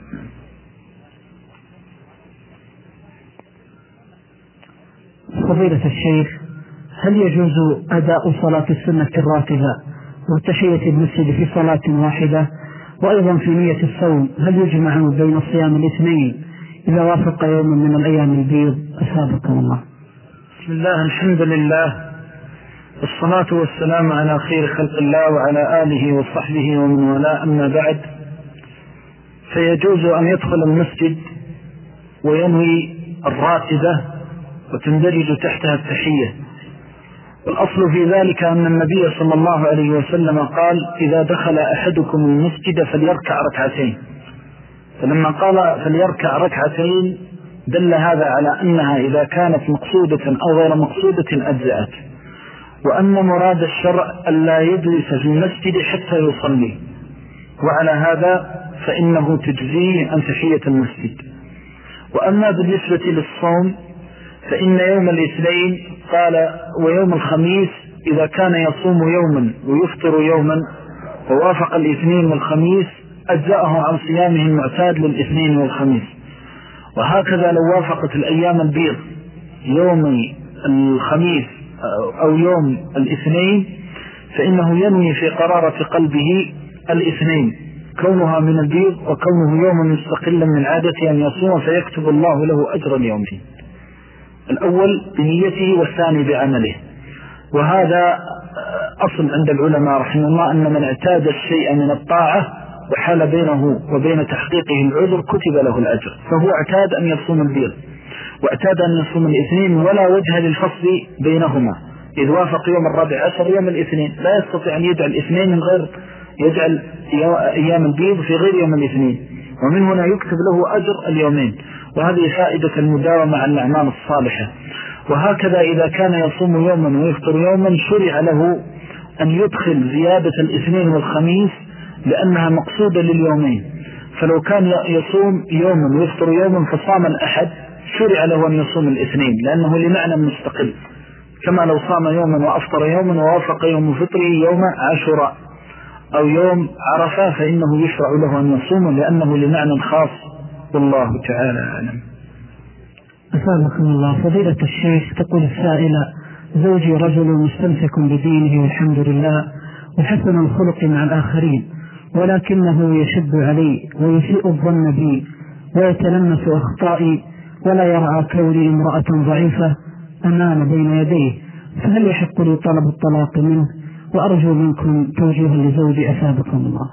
فضيلة الشيخ، هل يجوز أداء صلاة السنة الراتبة وتحية المسجد في صلاة واحدة؟ وأيضا في نية الصوم هل يجمع بين صيام الاثنين إذا وافق يوم من الأيام البيض؟ أسابقكم الله. بسم الله، الحمد لله، والصلاة والسلام على خير خلق الله وعلى آله وصحبه ومن والاه، أما بعد. فيجوز أن يدخل المسجد وينوي الراتبة وتندرج تحتها التحية. والأصل في ذلك أن النبي صلى الله عليه وسلم قال: إذا دخل أحدكم المسجد فليركع ركعتين. فلما قال فليركع ركعتين دل هذا على أنها إذا كانت مقصودة أو غير مقصودة أجزأت، وأن مراد الشرع ألا يجلس في المسجد حتى يصلي، وعلى هذا فإنه تجزيه عن تحية المسجد. وأما بالنسبة للصوم فإن يوم الاثنين قال ويوم الخميس إذا كان يصوم يوما ويفطر يوما ووافق الاثنين والخميس أجزأه عن صيامه المعتاد للاثنين والخميس. وهكذا لو وافقت الأيام البيض يوم الخميس أو يوم الاثنين فإنه ينوي في قرارة قلبه الاثنين كونها من البيض وكونه يوما مستقلا من عادته أن يصوم، فيكتب الله له أجر اليومين، الأول بنيته والثاني بعمله. وهذا أصل عند العلماء رحمه الله أن من اعتاد الشيء من الطاعة وحال بينه وبين تحقيقه العذر كتب له الأجر. فهو اعتاد أن يصوم البيض واعتاد أن يصوم الاثنين ولا وجه للفصل بينهما، إذ وافق يوم الرابع عشر يوم الاثنين لا يستطيع أن يجعل الاثنين من غير يجعل أيام البيض في غير يوم الاثنين، ومن هنا يكتب له أجر اليومين. وهذه فائدة المداومة على الأعمال الصالحة. وهكذا إذا كان يصوم يوما ويفطر يوما شرع له أن يدخل زيادة الاثنين والخميس لأنها مقصودة لليومين. فلو كان يصوم يوما ويفطر يوما فصام الأحد شرع له أن يصوم الاثنين لأنه لمعنى مستقل، كما لو صام يوما وأفطر يوما ووافق يوم فطره يوم عاشوراء أو يوم عرفة فإنه يشرع له أن يصوم لأنه لمعنى خاص، والله تعالى أعلم. أسابقكم الله. فضيلة الشيخ، تقول السائلة: زوجي رجل مستمسك بدينه والحمد لله وحسن الخلق مع الآخرين، ولكنه يشد علي ويسيء الظن بي ويتلمس أخطائي ولا يرعى كوني امرأة ضعيفة أمام بين يديه، فهل يحق لي طلب الطلاق منه؟ وأرجو منكم توجيها لزوجي أسابقكم الله.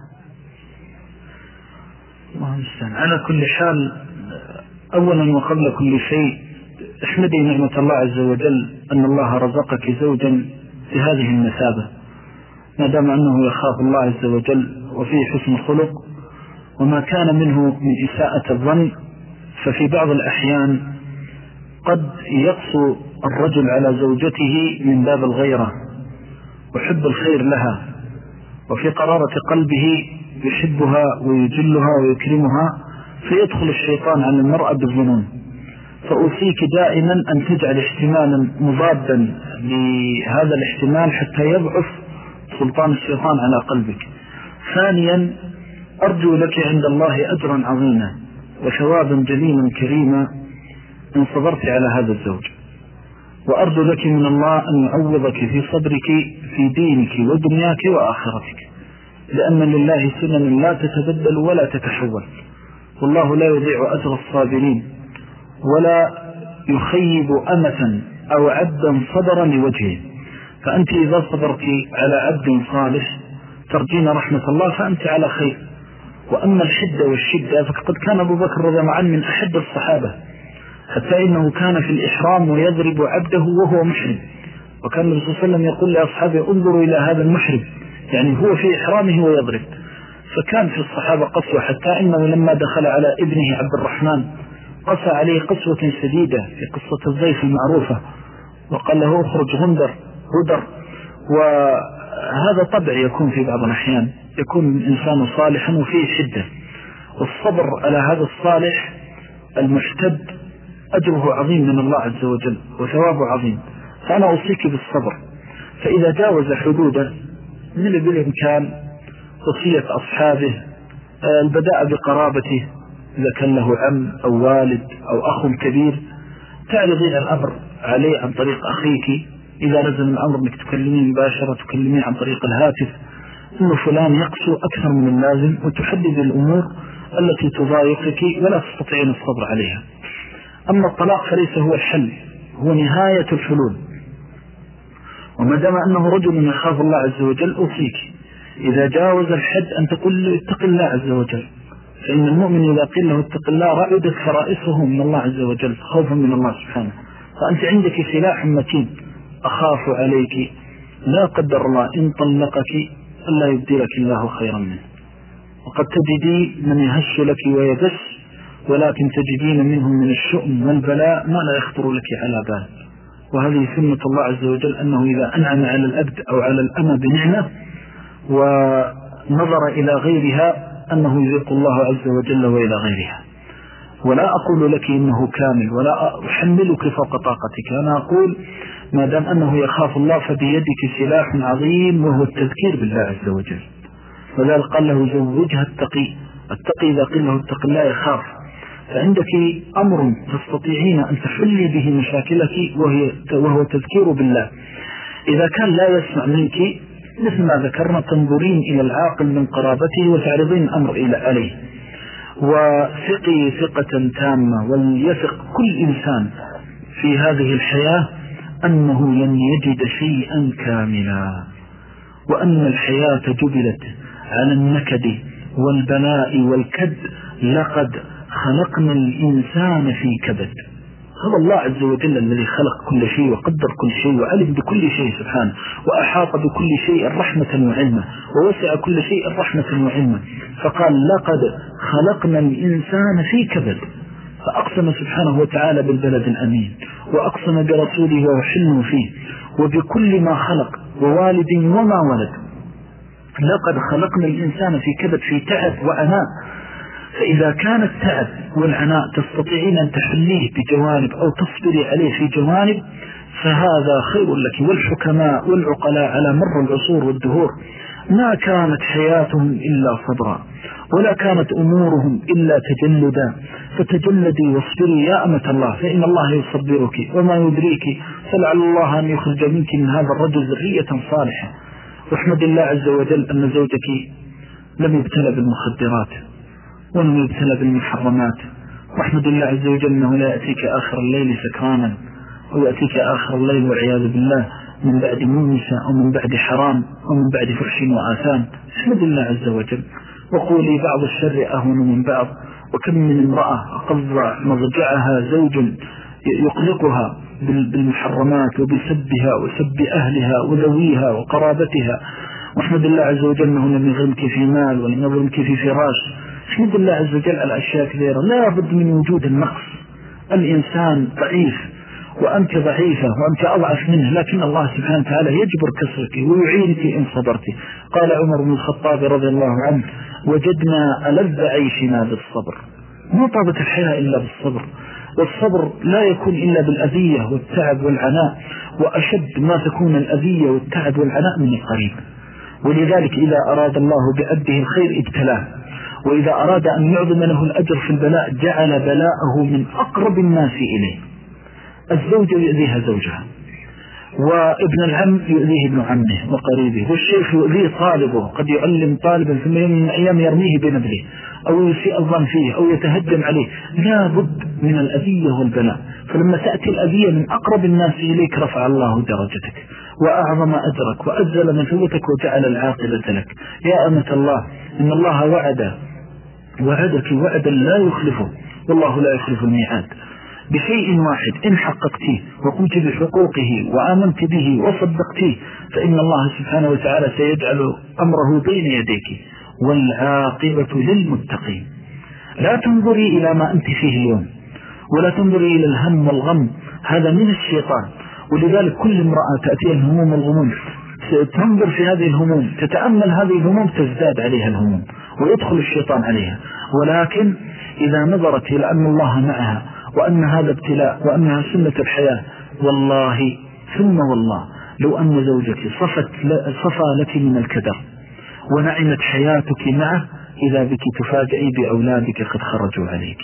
الله المستعان. على كل حال، أولا وقبل كل شيء احمدي نعمة الله عز وجل أن الله رزقك زوجا في هذه المثابة، ما دام أنه يخاف الله عز وجل وفيه حسن الخلق، وما كان منه من إساءة الظن. ففي بعض الأحيان قد يقسو الرجل على زوجته من باب الغيرة وحب الخير لها، وفي قرارة قلبه يحبها ويجلها ويكرمها، فيدخل الشيطان على المرأة بالظنون. فأوصيك دائما أن تجعل احتمالا مضادا لهذا الاحتمال حتى يضعف سلطان الشيطان على قلبك. ثانيا، أرجو لك عند الله أجرا عظيما وثوابا جليلا كريما إن صبرت على هذا الزوج، وأرجو لك من الله أن يعوضك في صبرك في دينك ودنياك وآخرتك، لأن لله سنن لا تتبدل ولا تتحول، والله لا يضيع أجر الصابرين ولا يخيب أمة أو عبدا صبرا لوجهه. فأنت إذا صبرت على عبد صالح ترجين رحمة الله فأنت على خير. وأما الحدة والشدة فقد كان أبو بكر رضي الله عنه من أحد الصحابة، حتى إنه كان في الإحرام ويضرب عبده وهو محرم، وكان الرسول صلى الله عليه وسلم يقول لأصحابه انظروا إلى هذا المحرم، يعني هو في إحرامه ويضرب. فكان في الصحابة قسوة، حتى إنه لما دخل على ابنه عبد الرحمن قسى عليه قسوة شديدة في قصة الضيف المعروفة، وقال له اخرج غندر غدر. وهذا طبع يكون في بعض الأحيان، يكون الإنسان صالحا وفيه شدة، والصبر على هذا الصالح المحتد أجره عظيم من الله عز وجل وثوابه عظيم. فأنا أوصيك بالصبر، فإذا جاوز حدوده من بالإمكان وصية أصحابه، البداء بقرابته إذا كان له عم أو والد أو أخ كبير، تعرضين الأمر عليه عن طريق أخيك. إذا لزم الأمر أنك تكلمين مباشرة تكلمين عن طريق الهاتف إنه فلان يقسو أكثر من اللازم، وتحدد الأمور التي تضايقك ولا تستطيعين الصبر عليها. أما الطلاق فليس هو الحل، هو نهاية الحلول. وما دام أنه رجل يخاف الله عز وجل أوصيك إذا جاوز الحد أن تقول له اتق الله عز وجل، فإن المؤمن إذا قيل له اتق الله رعدت فرائصه من الله عز وجل خوفا من الله سبحانه. فأنت عندك سلاح متين، أخاف عليك لا قدر الله إن طلقك ألا يبدلك الله خيرا منه. وقد تجدي من يهش لك ويدس، ولكن تجدين منهم من الشؤم والبلاء ما لا يخطر لك على بال. وهذه سنة الله عز وجل، أنه إذا أنعم على الأبد أو على الأمة بنعمة ونظر إلى غيرها أنه يذيق الله عز وجل وإلى غيرها. ولا أقول لك إنه كامل ولا أحملك فوق طاقتك، أنا أقول ما دام أنه يخاف الله فبيدك سلاح عظيم وهو التذكير بالله عز وجل. وذلك قال له زوجها التقي. التقي إذا قيل له اتق الله يخاف، فعندك أمر تستطيعين أن تحلي به مشاكلك وهو تذكير بالله. إذا كان لا يسمع منك مثل ما ذكرنا تنظرين إلى العاقل من قرابته وتعرضين الأمر إلى عليه. وثقي ثقة تامة، وليثق كل إنسان في هذه الحياة أنه لن يجد شيئا كاملا، وأن الحياة جبلت على النكد والبلاء والكد. لقد خلقنا الإنسان في كبد. هذا الله عز وجل الذي خلق كل شيء وقدر كل شيء وعلم بكل شيء سبحانه، وأحاط بكل شيء رحمة وعلمة، ووسع كل شيء رحمة وعلمة. فقال لقد خلقنا الإنسان في كبد. فأقسم سبحانه وتعالى بالبلد الأمين، وأقسم برسوله وحلم فيه، وبكل ما خلق ووالد وما ولد. لقد خلقنا الإنسان في كبد، في تعب وعناء. فإذا كان التعب والعناء تستطيعين أن تحليه بجوانب أو تصبري عليه في جوانب فهذا خير لك. والحكماء والعقلاء على مر العصور والدهور ما كانت حياتهم إلا صبرا، ولا كانت أمورهم إلا تجلدا. فتجلدي واصبري يا أمة الله، فإن الله يصبرك وما يدريك فلعل الله أن يخرج منك من هذا الرجل ذرية صالحة. واحمد الله عز وجل أن زوجك لم يبتلى بالمخدرات ولم يبتلى بالمحرمات. واحمد الله عز وجل أنه لا يأتيك آخر الليل سكرانا، ويأتيك آخر الليل والعياذ بالله من بعد موسى أو من بعد حرام أو من بعد فحش وآثام. احمد الله عز وجل، وقولي بعض الشر أهون من بعض. وكم من امرأة أقضى مضجعها زوج يقلقها بالمحرمات وبسبها وسب أهلها وذويها وقرابتها. واحمد الله عز وجل أنه لم يظلمك في مال ولم يظلمك في فراش. احمد الله عز وجل على أشياء كثيرة. لا بد من وجود النقص. الإنسان ضعيف وأنت ضعيفة وأنت أضعف منه، لكن الله سبحانه وتعالى يجبر كسرك ويعينك إن صبرت. قال عمر بن الخطاب رضي الله عنه وجدنا ألذ عيشنا بالصبر. ما طابت الحياة إلا بالصبر، والصبر لا يكون إلا بالأذية والتعب والعناء، وأشد ما تكون الأذية والتعب والعناء من القريب. ولذلك إذا أراد الله بأده الخير ابتلاه، وإذا أراد أن يعظم له الأجر في البلاء جعل بلاءه من أقرب الناس إليه. الزوجة يؤذيها زوجها، وابن العم يؤذيه ابن عمه وقريبه، والشيخ يؤذيه طالبه، قد يعلم طالبا في يوم من الأيام يرميه بنبله أو يسيء الظن فيه أو يتهجم عليه. لا بد من الأذية والبلاء. فلما تأتي الأذية من أقرب الناس إليك رفع الله درجتك وأعظم أجرك وأجزل مثوبتك وجعل العاقبة لك. يا أمة الله، إن الله وعد وعدك وعدا لا يخلفه، والله لا يخلف الميعاد، بشيء واحد إن حققتيه وقمت بحقوقه وآمنت به وصدقتيه فإن الله سبحانه وتعالى سيجعل أمره بين يديك، والعاقبة للمتقين. لا تنظري إلى ما أنت فيه اليوم، ولا تنظري إلى الهم والغم، هذا من الشيطان. ولذلك كل امرأة تأتيها الهموم والغموم تنظر في هذه الهموم، تتأمل هذه الهموم، تزداد عليها الهموم ويدخل الشيطان عليها. ولكن إذا نظرت إلى أن الله معها وأن هذا ابتلاء وأنها سنة الحياة، والله ثم والله لو أن زوجك صفت صفى لك من الكدر ونعمت حياتك معه، إذا بك تفاجئي بأولادك قد خرجوا عليك.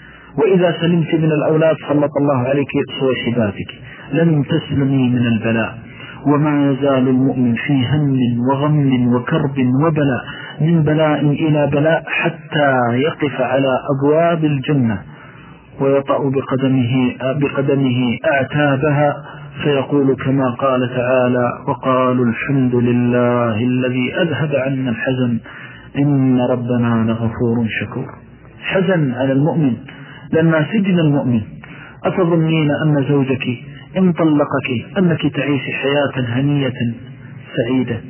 وإذا سلمت من الأولاد سلط الله عليك صويحباتك، لن تسلمي من البلاء. وما يزال المؤمن في هم وغم وكرب وبلاء، من بلاء إلى بلاء، حتى يقف على أبواب الجنة ويطأ بقدمه, بقدمه أعتابها فيقول كما قال تعالى: وقالوا الحمد لله الذي أذهب عنا الحزن إن ربنا لغفور شكور. حزن على المؤمن لأن سجن المؤمن. أتظنين أن زوجك إن طلقك أنك تعيش حياة هنية سعيدة؟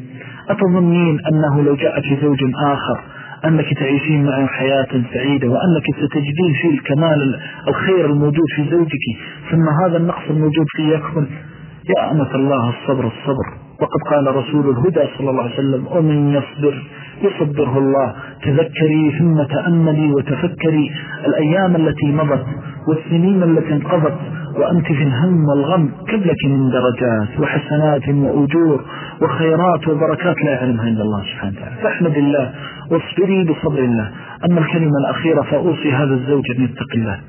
أتظنين أنه لو جاءك زوج آخر أنك تعيشين معه حياة سعيدة وأنك ستجدين فيه الكمال الخير الموجود في زوجك، ثم هذا النقص الموجود فيه يكمل؟ يا أمة الله، الصبر الصبر. وقد قال رسول الهدى صلى الله عليه وسلم: ومن يصبر يصبره الله. تذكري ثم تأملي وتفكري الأيام التي مضت والسنين التي انقضت وأنت في الهم والغم، قبلك من درجات وحسنات وأجور وخيرات وبركات لا يعلمها إلا الله سبحانه وتعالى. فاحمد الله واصبري بصبر الله. أما الكلمة الأخيرة فأوصي هذا الزوج أن يتق الله،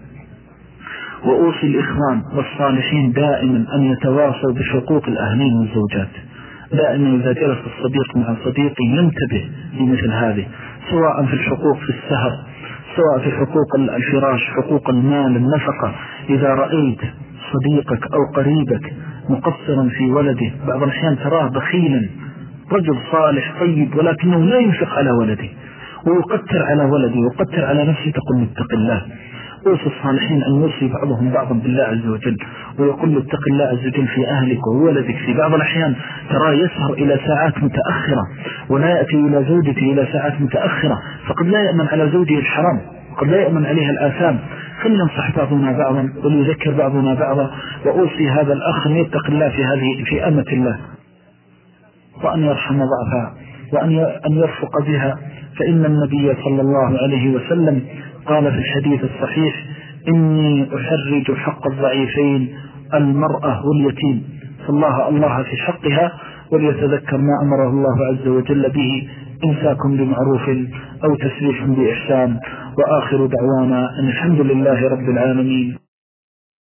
وأوصي الإخوان والصالحين دائما أن يتواصوا بحقوق الأهلين والزوجات. دائما إذا جلس الصديق مع صديقه ينتبه لمثل هذه، سواء في الحقوق في السهر، سواء في حقوق الفراش، حقوق المال، النفقة. إذا رأيت صديقك أو قريبك مقصرا في ولده، بعض الأحيان تراه بخيلا، رجل صالح طيب ولكنه لا ينفق على ولده ويقتر على ولده ويقتر على نفسه، تقول اتق الله. أوصي الصالحين أن يوصي بعضهم بعضا بالله عز وجل، ويقول اتق الله عز وجل في أهلك وولدك. في بعض الأحيان ترى يسهر إلى ساعات متأخرة ولا يأتي إلى زوجته إلى ساعات متأخرة، فقد لا يأمن على زوجه الحرام، قد لا يأمن عليها الآثام. فلننصح بعضنا بعضا وليذكر بعضنا بعضا. وأوصي هذا الأخ أن يتق الله في هذه في أمة الله، وأن يرحم ضعفها وأن يرفق بها. فإن النبي صلى الله عليه وسلم قال في الحديث الصحيح: إني أحرج حق الضعيفين المرأة واليتيم، فالله الله في حقها وليتذكر ما أمره الله عز وجل به: إمساكم بمعروف أو تسريح بإحسان. وآخر دعوانا أن الحمد لله رب العالمين.